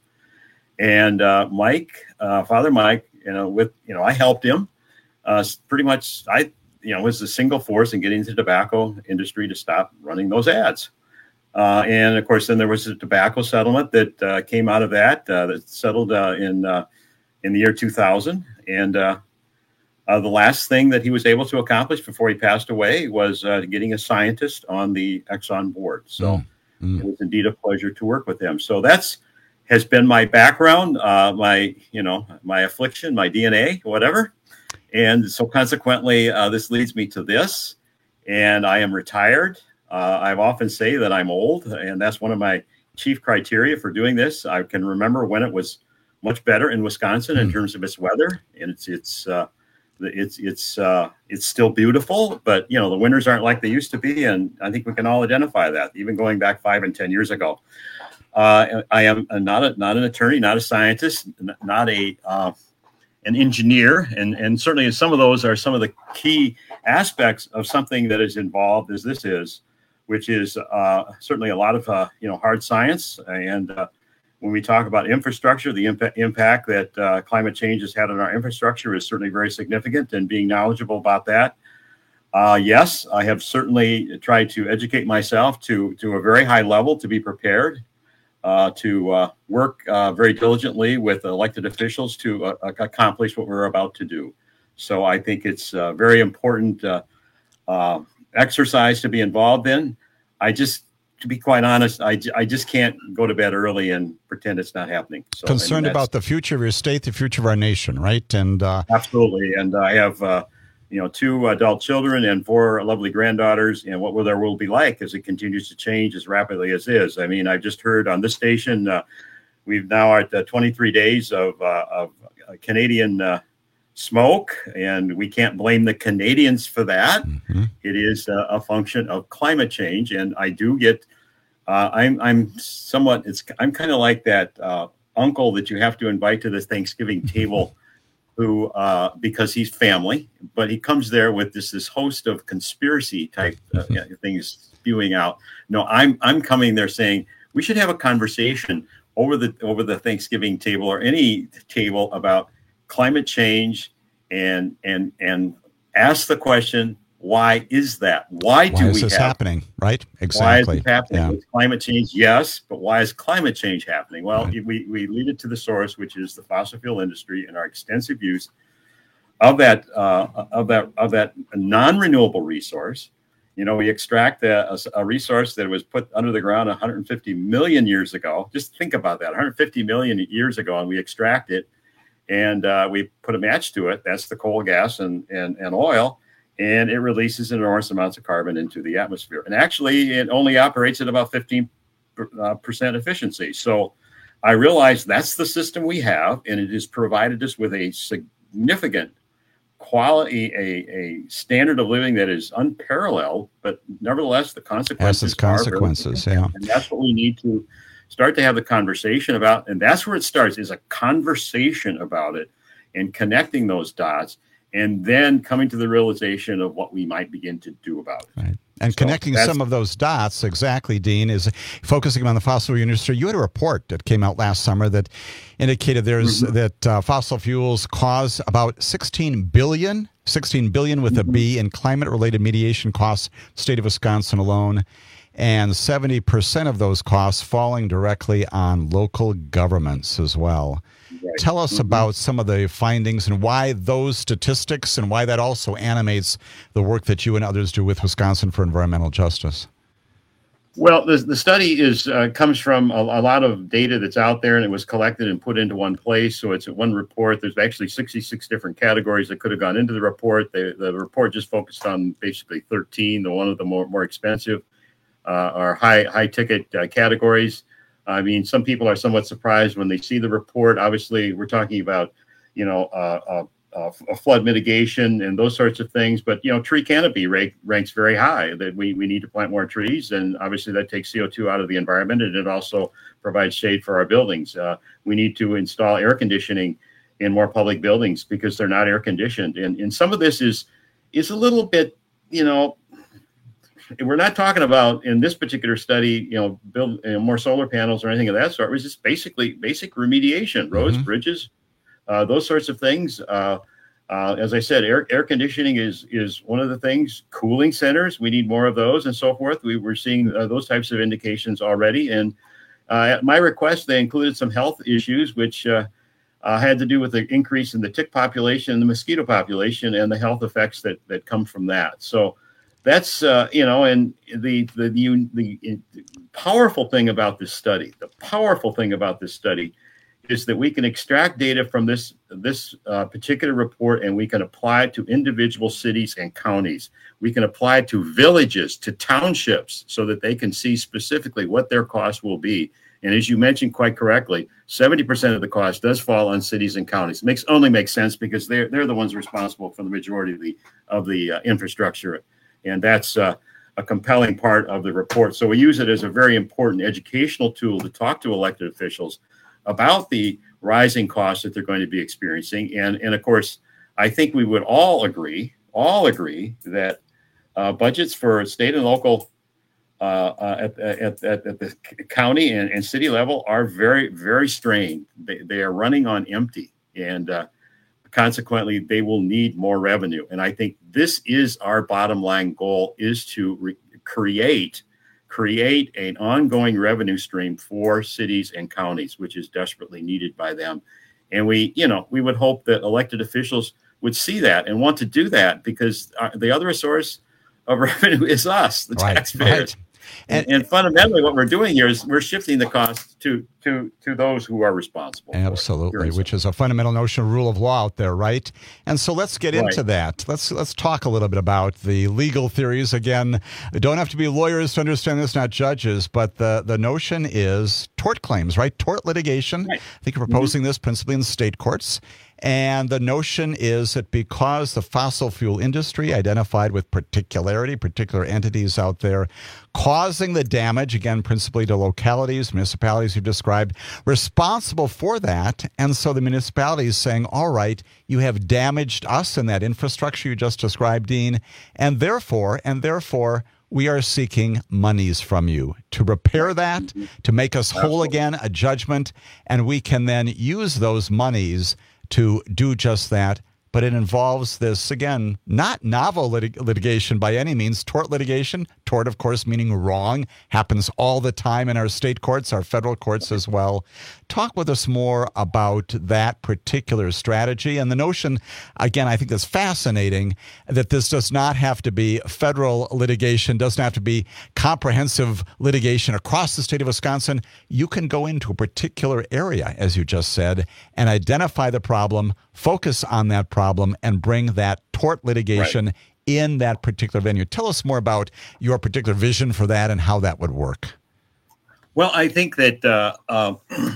And uh, Mike, uh, Father Mike, you know, with you know, I helped him. Uh, pretty much, I you know was the single force in getting the tobacco industry to stop running those ads. Uh, and of course, then there was a tobacco settlement that uh, came out of that. Uh, that settled uh, in uh, in the year two thousand. And uh, uh, the last thing that he was able to accomplish before he passed away was uh, getting a scientist on the Exxon board. So mm. Mm. it was indeed a pleasure to work with him. So that's has been my background, uh, my you know my affliction, my D N A, whatever. And so consequently, uh, this leads me to this. And I am retired. Uh, I often say that I'm old, and that's one of my chief criteria for doing this. I can remember when it was much better in Wisconsin in terms of its weather, and it's it's uh, it's it's uh, it's still beautiful. But you know the winters aren't like they used to be, and I think we can all identify that, even going back five and ten years ago. Uh, I am not a, not an attorney, not a scientist, not a uh, an engineer, and and certainly some of those are some of the key aspects of something that is involved as this is, which is uh, certainly a lot of uh, you know hard science and. Uh, when we talk about infrastructure, the imp- impact that uh, climate change has had on our infrastructure is certainly very significant, and being knowledgeable about that. Uh, yes, I have certainly tried to educate myself to, to a very high level to be prepared, uh, to uh, work uh, very diligently with elected officials to uh, accomplish what we're about to do. So I think it's a very important uh, uh, exercise to be involved in. I just, to be quite honest, I, I just can't go to bed early and pretend it's not happening. So, Concerned about the future of your state, the future of our nation, right? And uh, absolutely. And I have, uh, you know, two adult children and four lovely granddaughters, and what will their world be like as it continues to change as rapidly as is. I mean, I just heard on this station, uh, we've now are at uh, twenty-three days of, uh, of Canadian uh, smoke, and we can't blame the Canadians for that. Mm-hmm. It is a, a function of climate change, and I do get. Uh, I'm I'm somewhat. It's I'm kind of like that uh, uncle that you have to invite to this Thanksgiving table, who uh, because he's family, but he comes there with this this host of conspiracy type uh, things spewing out. No, I'm I'm coming there saying we should have a conversation over the over the Thanksgiving table or any table about climate change, and and and ask the question, why is that? Why do why is we this have, happening? Right? Exactly. Why is it happening? Yeah. With climate change, yes, but why is climate change happening? Well, Right. we, we lead it to the source, which is the fossil fuel industry and our extensive use of that uh, of that of that non-renewable resource. You know, we extract a, a, a resource that was put under the ground one hundred fifty million years ago. Just think about that, one hundred fifty million years ago, and we extract it. And uh, we put a match to it. That's the coal, gas, and, and, and oil. And it releases enormous amounts of carbon into the atmosphere. And actually, it only operates at about fifteen percent efficiency. So I realize that's the system we have, and it has provided us with a significant quality, a, a standard of living that is unparalleled. But nevertheless, the consequences Has its consequences, are very, yeah. and that's what we need to start to have the conversation about. And that's where it starts, is a conversation about it and connecting those dots, and then coming to the realization of what we might begin to do about it. Right. And So connecting that's- some of those dots, exactly, Dean, is focusing on the fossil fuel industry. You had a report that came out last summer that indicated there's Mm-hmm. that uh, fossil fuels cause about sixteen billion, sixteen billion with Mm-hmm. a B in climate-related mediation costs, state of Wisconsin alone, and seventy percent of those costs falling directly on local governments as well. Right. Tell us Mhm. about some of the findings and why those statistics and why that also animates the work that you and others do with Wisconsin for Environmental Justice. Well, the, the study is uh, comes from a, a lot of data that's out there, and it was collected and put into one place. So it's one report. There's actually sixty-six different categories that could have gone into the report. The, the report just focused on basically thirteen. The one of the more, more expensive uh, are high high ticket uh, categories. I mean, some people are somewhat surprised when they see the report. Obviously, we're talking about, you know, uh, uh, uh, a flood mitigation and those sorts of things. But, you know, tree canopy rank, ranks very high, that we, we need to plant more trees. And obviously that takes C O two out of the environment, and it also provides shade for our buildings. Uh, we need to install air conditioning in more public buildings because they're not air conditioned. And, and some of this is is a little bit, you know, we're not talking about in this particular study, you know, build you know, more solar panels or anything of that sort. It was just basically basic remediation, roads, Mhm. bridges, uh, those sorts of things. Uh, uh, as I said, air air conditioning is is one of the things. Cooling centers, we need more of those, and so forth. We were seeing uh, those types of indications already. And uh, at my request, they included some health issues, which uh, uh, had to do with the increase in the tick population and the mosquito population, and the health effects that that come from that. So. That's, uh, you know, and the, the, the, the powerful thing about this study, the powerful thing about this study is that we can extract data from this, this uh, particular report, and we can apply it to individual cities and counties. We can apply it to villages, to townships, so that they can see specifically what their costs will be. And as you mentioned quite correctly, seventy percent of the cost does fall on cities and counties. It makes only makes sense because they're, they're the ones responsible for the majority of the, of the uh, infrastructure. And that's uh, a compelling part of the report. So we use it as a very important educational tool to talk to elected officials about the rising costs that they're going to be experiencing. And, and of course, I think we would all agree, all agree that uh, budgets for state and local uh, uh, at, at, at, at the county and, and city level are very, very strained. They, they are running on empty, and uh, consequently, they will need more revenue. And I think this is our bottom line goal, is to re- create create an ongoing revenue stream for cities and counties, which is desperately needed by them. And we, you know, we would hope that elected officials would see that and want to do that, because uh, the other source of revenue is us, the right, taxpayers. Right. And, and fundamentally, what we're doing here is we're shifting the cost to to to those who are responsible. Absolutely, which is a fundamental notion of rule of law out there, right? And so let's get Right. into that. Let's let's talk a little bit about the legal theories. Again, we don't have to be lawyers to understand this, not judges, but the, the notion is tort claims, right? Tort litigation. Right. I think you're proposing mm-hmm. this principally in state courts. And the notion is that because the fossil fuel industry identified with particularity, particular entities out there, causing the damage, again, principally to localities, municipalities you described, responsible for that. And so the municipality is saying, all right, you have damaged us in that infrastructure you just described, Dean, and therefore, and therefore, we are seeking monies from you to repair that, to make us whole again, a judgment, and we can then use those monies to do just that. But it involves this, again, not novel lit- litigation by any means. Tort litigation, tort, of course, meaning wrong, happens all the time in our state courts, our federal courts as well. Talk with us more about that particular strategy and the notion, again, I think that's fascinating, that this does not have to be federal litigation, doesn't have to be comprehensive litigation across the state of Wisconsin. You can go into a particular area, as you just said, and identify the problem, focus on that problem, and bring that tort litigation right. in that particular venue. Tell us more about your particular vision for that and how that would work. Well, I think that uh, uh,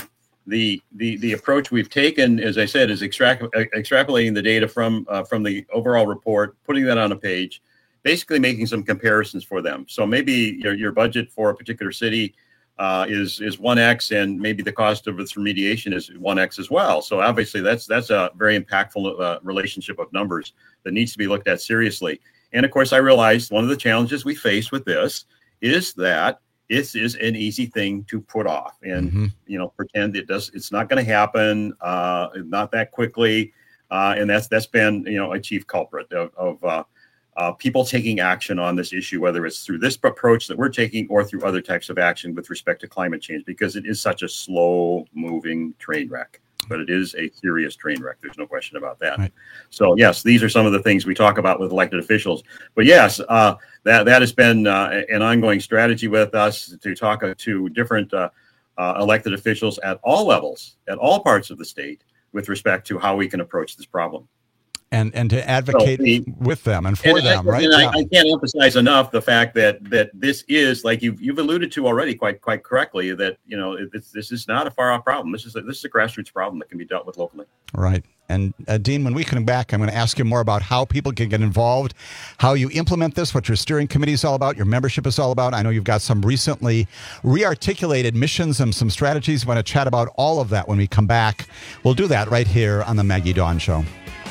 the the the approach we've taken, as I said, is extract, extrapolating the data from uh, from the overall report, putting that on a page, basically making some comparisons for them. So maybe your, your budget for a particular city uh, is is one X, and maybe the cost of its remediation is one X as well. So obviously, that's that's a very impactful uh, relationship of numbers that needs to be looked at seriously. And of course, I realized one of the challenges we face with this is that this is an easy thing to put off and, mm-hmm. you know, pretend it does. It's not going to happen, uh, not that quickly. Uh, and that's that's been, you know, a chief culprit of, of uh, uh, people taking action on this issue, whether it's through this approach that we're taking or through other types of action with respect to climate change, because it is such a slow moving train wreck. But it is a serious train wreck. There's no question about that. Right. So, yes, these are some of the things we talk about with elected officials. But, yes, uh, that that has been uh, an ongoing strategy with us to talk to different uh, uh, elected officials at all levels, at all parts of the state, with respect to how we can approach this problem. And and to advocate so the, with them and for and them, I, right? And yeah. I, I can't emphasize enough the fact that that this is, like you've you've alluded to already quite quite correctly, that you know this, this is not a far off problem. This is a, this is a grassroots problem that can be dealt with locally. Right. And uh, Dean, when we come back, I'm going to ask you more about how people can get involved, how you implement this, what your steering committee is all about, your membership is all about. I know you've got some recently re-articulated missions and some strategies. We want to chat about all of that when we come back. We'll do that right here on the Maggie Dawn Show.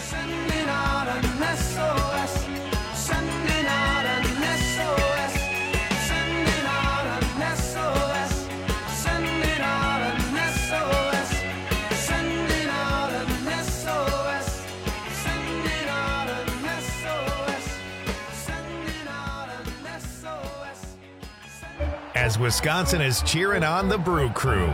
As Wisconsin is cheering on the Brew Crew.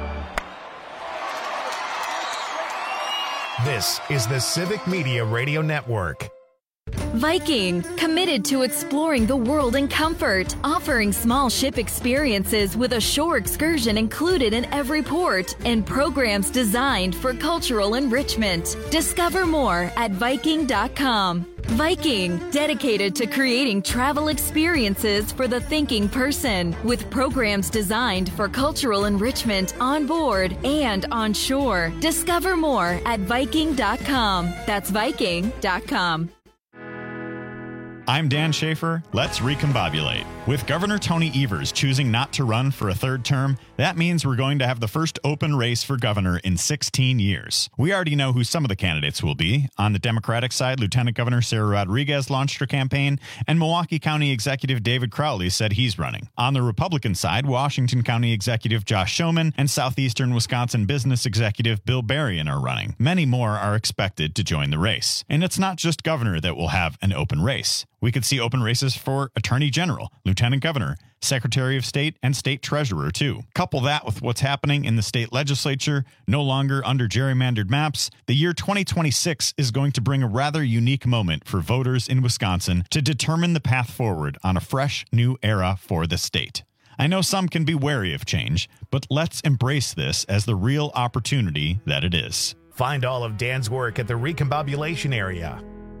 This is the Civic Media Radio Network. Viking, committed to exploring the world in comfort, offering small ship experiences with a shore excursion included in every port, and programs designed for cultural enrichment. Discover more at Viking dot com. Viking, dedicated to creating travel experiences for the thinking person, with programs designed for cultural enrichment on board and on shore. Discover more at Viking dot com. That's Viking dot com. I'm Dan Schaefer. Let's recombobulate. With Governor Tony Evers choosing not to run for a third term, that means we're going to have the first open race for governor in sixteen years. We already know who some of the candidates will be. On the Democratic side, Lieutenant Governor Sarah Rodriguez launched her campaign, and Milwaukee County Executive David Crowley said he's running. On the Republican side, Washington County Executive Josh Schoeman and Southeastern Wisconsin Business Executive Bill Berrien are running. Many more are expected to join the race. And it's not just governor that will have an open race. We could see open races for Attorney General, Lieutenant Governor, Secretary of State, and State Treasurer, too. Couple that with what's happening in the state legislature, no longer under gerrymandered maps, the year twenty twenty-six is going to bring a rather unique moment for voters in Wisconsin to determine the path forward on a fresh, new era for the state. I know some can be wary of change, but let's embrace this as the real opportunity that it is. Find all of Dan's work at the Recombobulation area.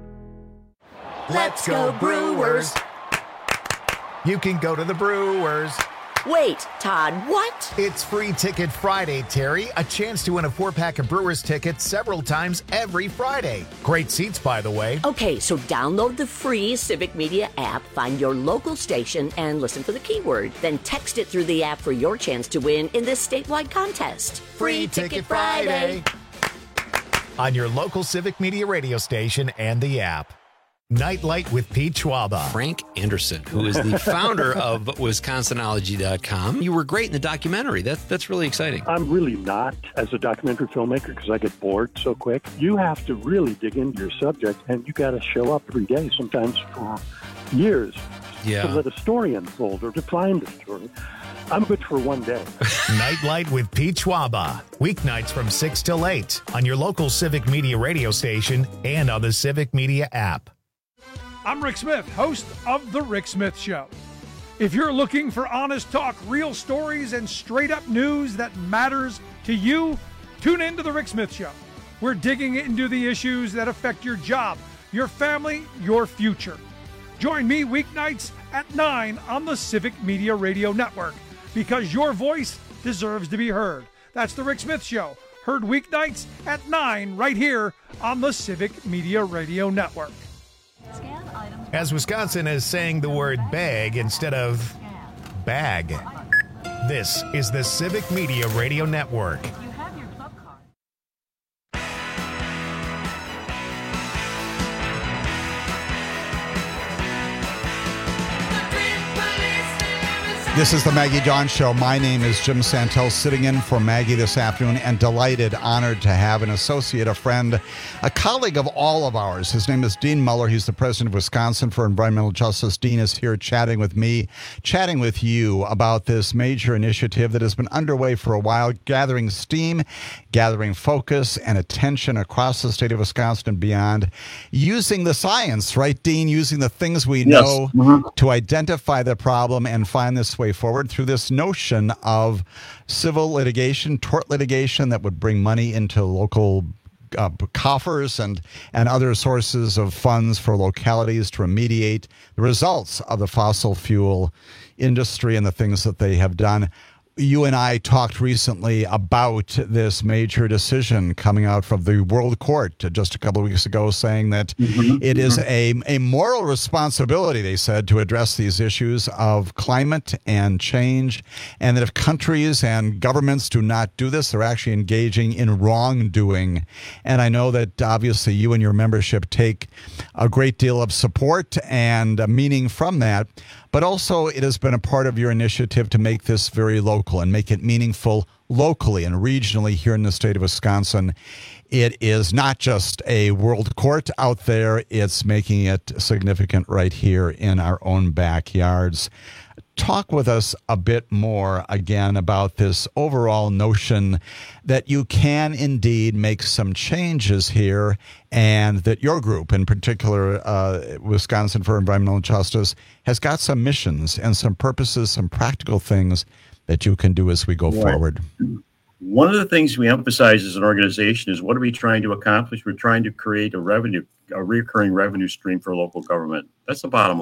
Let's go Brewers! You can go to the Brewers. Wait, Todd, what? It's Free Ticket Friday, Terry. A chance to win a four-pack of Brewers tickets several times every Friday. Great seats, by the way. Okay, so download the free Civic Media app, find your local station, and listen for the keyword. Then text it through the app for your chance to win in this statewide contest. Free Ticket Friday! On your local Civic Media radio station and the app. Nightlight with Pete Schwaba. Frank Anderson, who is the founder of Wisconsinology dot com. You were great in the documentary. That's that's really exciting. I'm really not as a documentary filmmaker because I get bored so quick. You have to really dig into your subject, and you got to show up every day, sometimes for years, yeah. to let a story unfold or to find a story. I'm good for one day. Nightlight with Pete Schwaba. Weeknights from six till eight on your local Civic Media radio station and on the Civic Media app. I'm Rick Smith, host of The Rick Smith Show. If you're looking for honest talk, real stories, and straight-up news that matters to you, tune in to The Rick Smith Show. We're digging into the issues that affect your job, your family, your future. Join me weeknights at nine on the Civic Media Radio Network, because your voice deserves to be heard. That's The Rick Smith Show, heard weeknights at nine right here on the Civic Media Radio Network. As Wisconsin is saying the word bag instead of bag. This is the Civic Media Radio Network. This is the Maggie Dawn Show. My name is Jim Santel, sitting in for Maggie this afternoon, and delighted, honored to have an associate, a friend, a colleague of all of ours. His name is Dean Muller. He's the president of Wisconsin for Environmental Justice. Dean is here chatting with me, chatting with you about this major initiative that has been underway for a while, gathering steam, gathering focus and attention across the state of Wisconsin and beyond, using the science, right, Dean? Using the things we Yes. know Mm-hmm. to identify the problem and find this way forward through this notion of civil litigation, tort litigation that would bring money into local uh, coffers and, and other sources of funds for localities to remediate the results of the fossil fuel industry and the things that they have done. You and I talked recently about this major decision coming out from the World Court just a couple of weeks ago, saying that mm-hmm. it is a, a moral responsibility, they said, to address these issues of climate and change, and that if countries and governments do not do this, they're actually engaging in wrongdoing. And I know that obviously you and your membership take a great deal of support and uh, meaning from that. But also it has been a part of your initiative to make this very local and make it meaningful locally and regionally here in the state of Wisconsin. It is not just a world court out there. It's making it significant right here in our own backyards. Talk with us a bit more again about this overall notion that you can indeed make some changes here, and that your group, in particular, uh, Wisconsin for Environmental Justice, has got some missions and some purposes, some practical things that you can do as we go Right. forward. One of the things we emphasize as an organization is, what are we trying to accomplish? We're trying to create a revenue, a recurring revenue stream for local government. That's the bottom line.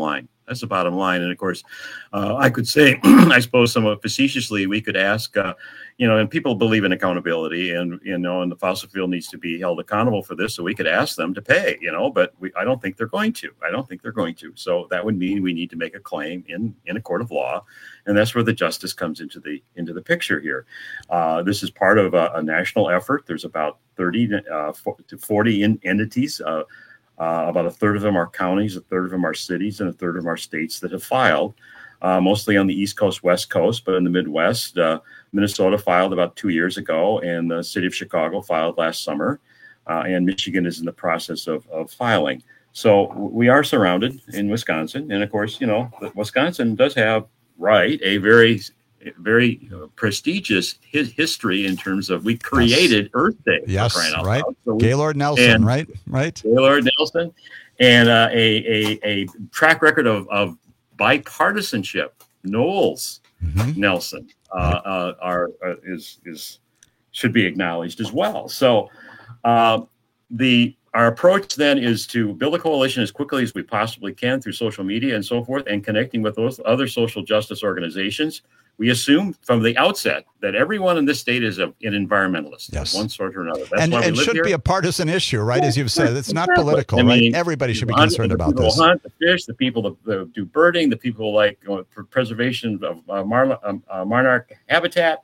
That's the bottom line. And of course, uh, I could say, I suppose, somewhat facetiously, we could ask, uh, you know, and people believe in accountability, and you know, and the fossil fuel needs to be held accountable for this. So we could ask them to pay, you know, but we, I don't think they're going to. I don't think they're going to. So that would mean we need to make a claim in in a court of law, and that's where the justice comes into the into the picture here. Uh, this is part of a, a national effort. There's about thirty uh, to forty in, entities. Uh, Uh, about a third of them are counties, a third of them are cities, and a third of them are states that have filed, uh, mostly on the East Coast, West Coast, but in the Midwest. Uh, Minnesota filed about two years ago, and the city of Chicago filed last summer, uh, and Michigan is in the process of, of filing. So we are surrounded in Wisconsin. And of course, you know, Wisconsin does have, right, a very very uh, prestigious his history in terms of we created yes. Earth Day. Yes, right. So we, Gaylord Nelson, and, right? Right. Gaylord Nelson, and uh, a, a a track record of, of bipartisanship. Knowles mm-hmm. Nelson uh, right. uh, are uh, is is should be acknowledged as well. So uh, the our approach then is to build a coalition as quickly as we possibly can through social media and so forth, and connecting with those other social justice organizations. We assume from the outset that everyone in this state is a, an environmentalist yes. of one sort or another. That's and why we and live should here. be a partisan issue, right? As you've said, it's not exactly. political, I right? mean, Everybody should be hunt, concerned the about people this. Who hunt, the fish, the people that, that do birding, the people who like you know, preservation of uh, mar- uh, monarch habitat.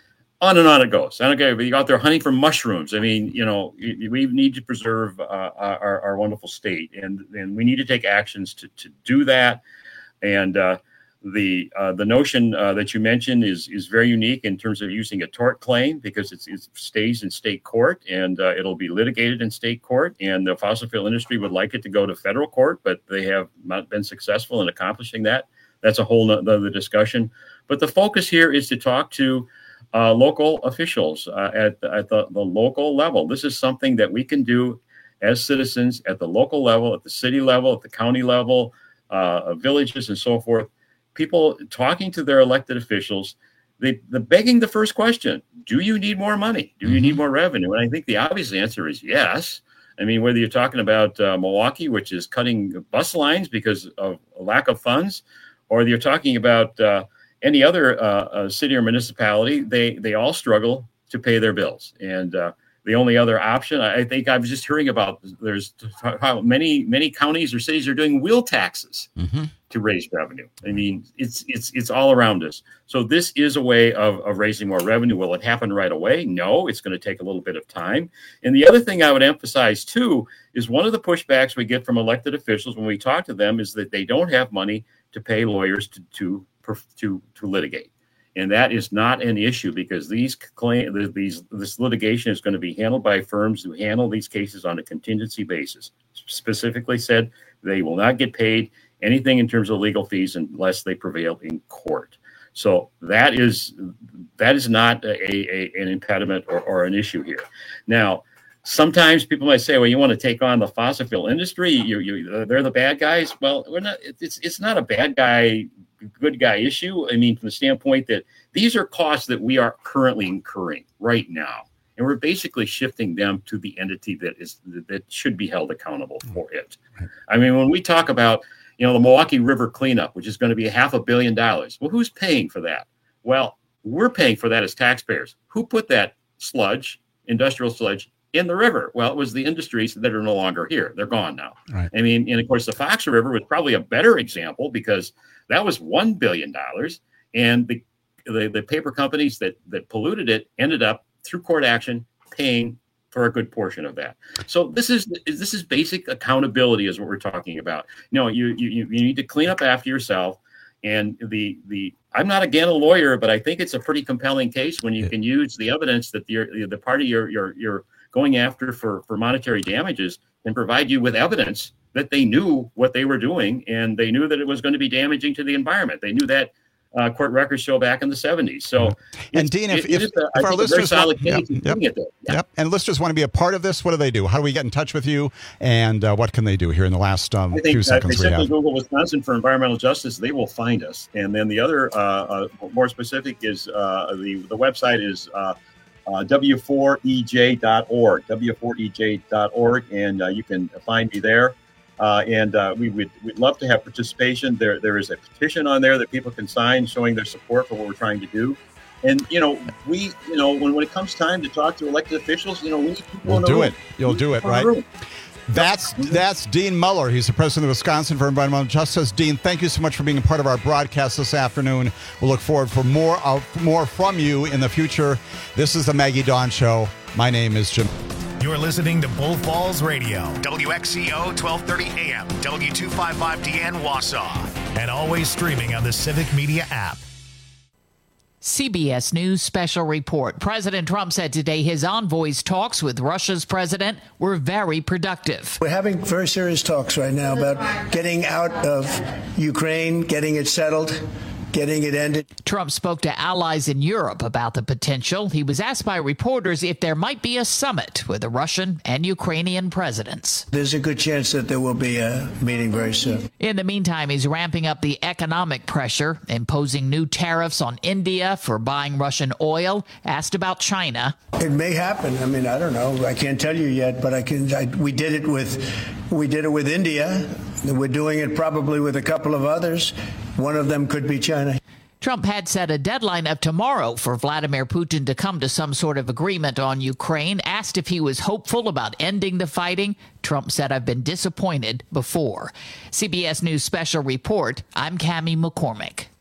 On and on it goes. I don't care if you go out there hunting for mushrooms. I mean, you know, we need to preserve uh, our, our wonderful state, and and we need to take actions to to do that. And uh, the uh, the notion uh, that you mentioned is is very unique in terms of using a tort claim, because it's, it stays in state court, and uh, it'll be litigated in state court. And the fossil fuel industry would like it to go to federal court, but they have not been successful in accomplishing that. That's a whole other discussion. But the focus here is to talk to Uh, local officials uh, at, at the, the local level. This is something that we can do as citizens at the local level, at the city level, at the county level, uh, villages and so forth. People talking to their elected officials, they, the begging the first question, do you need more money? Do you need more revenue? And I think the obvious answer is yes. I mean, whether you're talking about uh, Milwaukee, which is cutting bus lines because of a lack of funds, or you're talking about uh, any other uh, uh, city or municipality, they they all struggle to pay their bills. And uh, the only other option, I think I was just hearing about, there's how many many counties or cities are doing wheel taxes mm-hmm. to raise revenue. I mean, it's it's it's all around us. So this is a way of, of raising more revenue. Will it happen right away? No, it's going to take a little bit of time. And the other thing I would emphasize too is one of the pushbacks we get from elected officials when we talk to them is that they don't have money to pay lawyers to to to to litigate. And that is not an issue, because these claim these this litigation is going to be handled by firms who handle these cases on a contingency basis. Specifically said, they will not get paid anything in terms of legal fees unless they prevail in court. So that is that is not a, a an impediment or, or an issue here. Now, sometimes people might say, well, you want to take on the fossil fuel industry, you you they're the bad guys. Well, we're not. It's it's not a bad guy, good guy issue. I mean, from the standpoint that these are costs that we are currently incurring right now, and we're basically shifting them to the entity that is that should be held accountable for it. I mean, when we talk about, you know, the Milwaukee River cleanup, which is going to be a half a billion dollars, well, who's paying for that? Well, we're paying for that as taxpayers. Who put that sludge, industrial sludge, in the river? Well, it was the industries that are no longer here. They're gone now. Right. I mean, and of course, the Fox River was probably a better example, because that was one billion dollars, and the, the the paper companies that that polluted it ended up, through court action, paying for a good portion of that. So this is this is basic accountability, is what we're talking about. You know, you you you need to clean up after yourself. And the the I'm not again a lawyer, but I think it's a pretty compelling case when you can use the evidence that the the party you're you're you're going after for for monetary damages can provide you with evidence that they knew what they were doing, and they knew that it was going to be damaging to the environment. They knew that. Uh, court records show back in the seventies. So, and Dean, if, it, if, a, if our listeners want, yep, yep, yep. yep, and listeners want to be a part of this, what do they do? How do we get in touch with you, and uh, what can they do here in the last um, I think, few uh, seconds if they we have? simply Google Wisconsin for environmental justice, they will find us. And then the other, uh, uh, more specific, is uh, the the website is uh, uh, W four E J dot org, W four E J dot org, and uh, you can find me there. Uh, and uh, we would we'd love to have participation. There there is a petition on there that people can sign showing their support for what we're trying to do. And you know, we you know when, when it comes time to talk to elected officials, you know, we need people We'll in the do room. it. You'll do it, People in the right? room. That's that's Dean Muller. He's the president of Wisconsin for Environmental Justice. Dean, thank you so much for being a part of our broadcast this afternoon. We'll look forward for more uh, more from you in the future. This is the Maggie Dawn Show. My name is Jim. You're listening to Bull Falls Radio, W X C O twelve thirty A M, W two fifty-five D N Wausau, and always streaming on the Civic Media app. C B S News special report. President Trump said today his envoys' talks with Russia's president were very productive. We're having very serious talks right now about getting out of Ukraine, getting it settled, getting it ended. Trump spoke to allies in Europe about the potential. He was asked by reporters if there might be a summit with the Russian and Ukrainian presidents. There's a good chance that there will be a meeting very soon. In the meantime, he's ramping up the economic pressure, imposing new tariffs on India for buying Russian oil. Asked about China. It may happen. I mean, I don't know. I can't tell you yet, but I can. I, we did it with, we did it with India. We're doing it probably with a couple of others. One of them could be China. Trump had set a deadline of tomorrow for Vladimir Putin to come to some sort of agreement on Ukraine. Asked if he was hopeful about ending the fighting, Trump said, "I've been disappointed before." C B S News special report. I'm Cammie McCormick.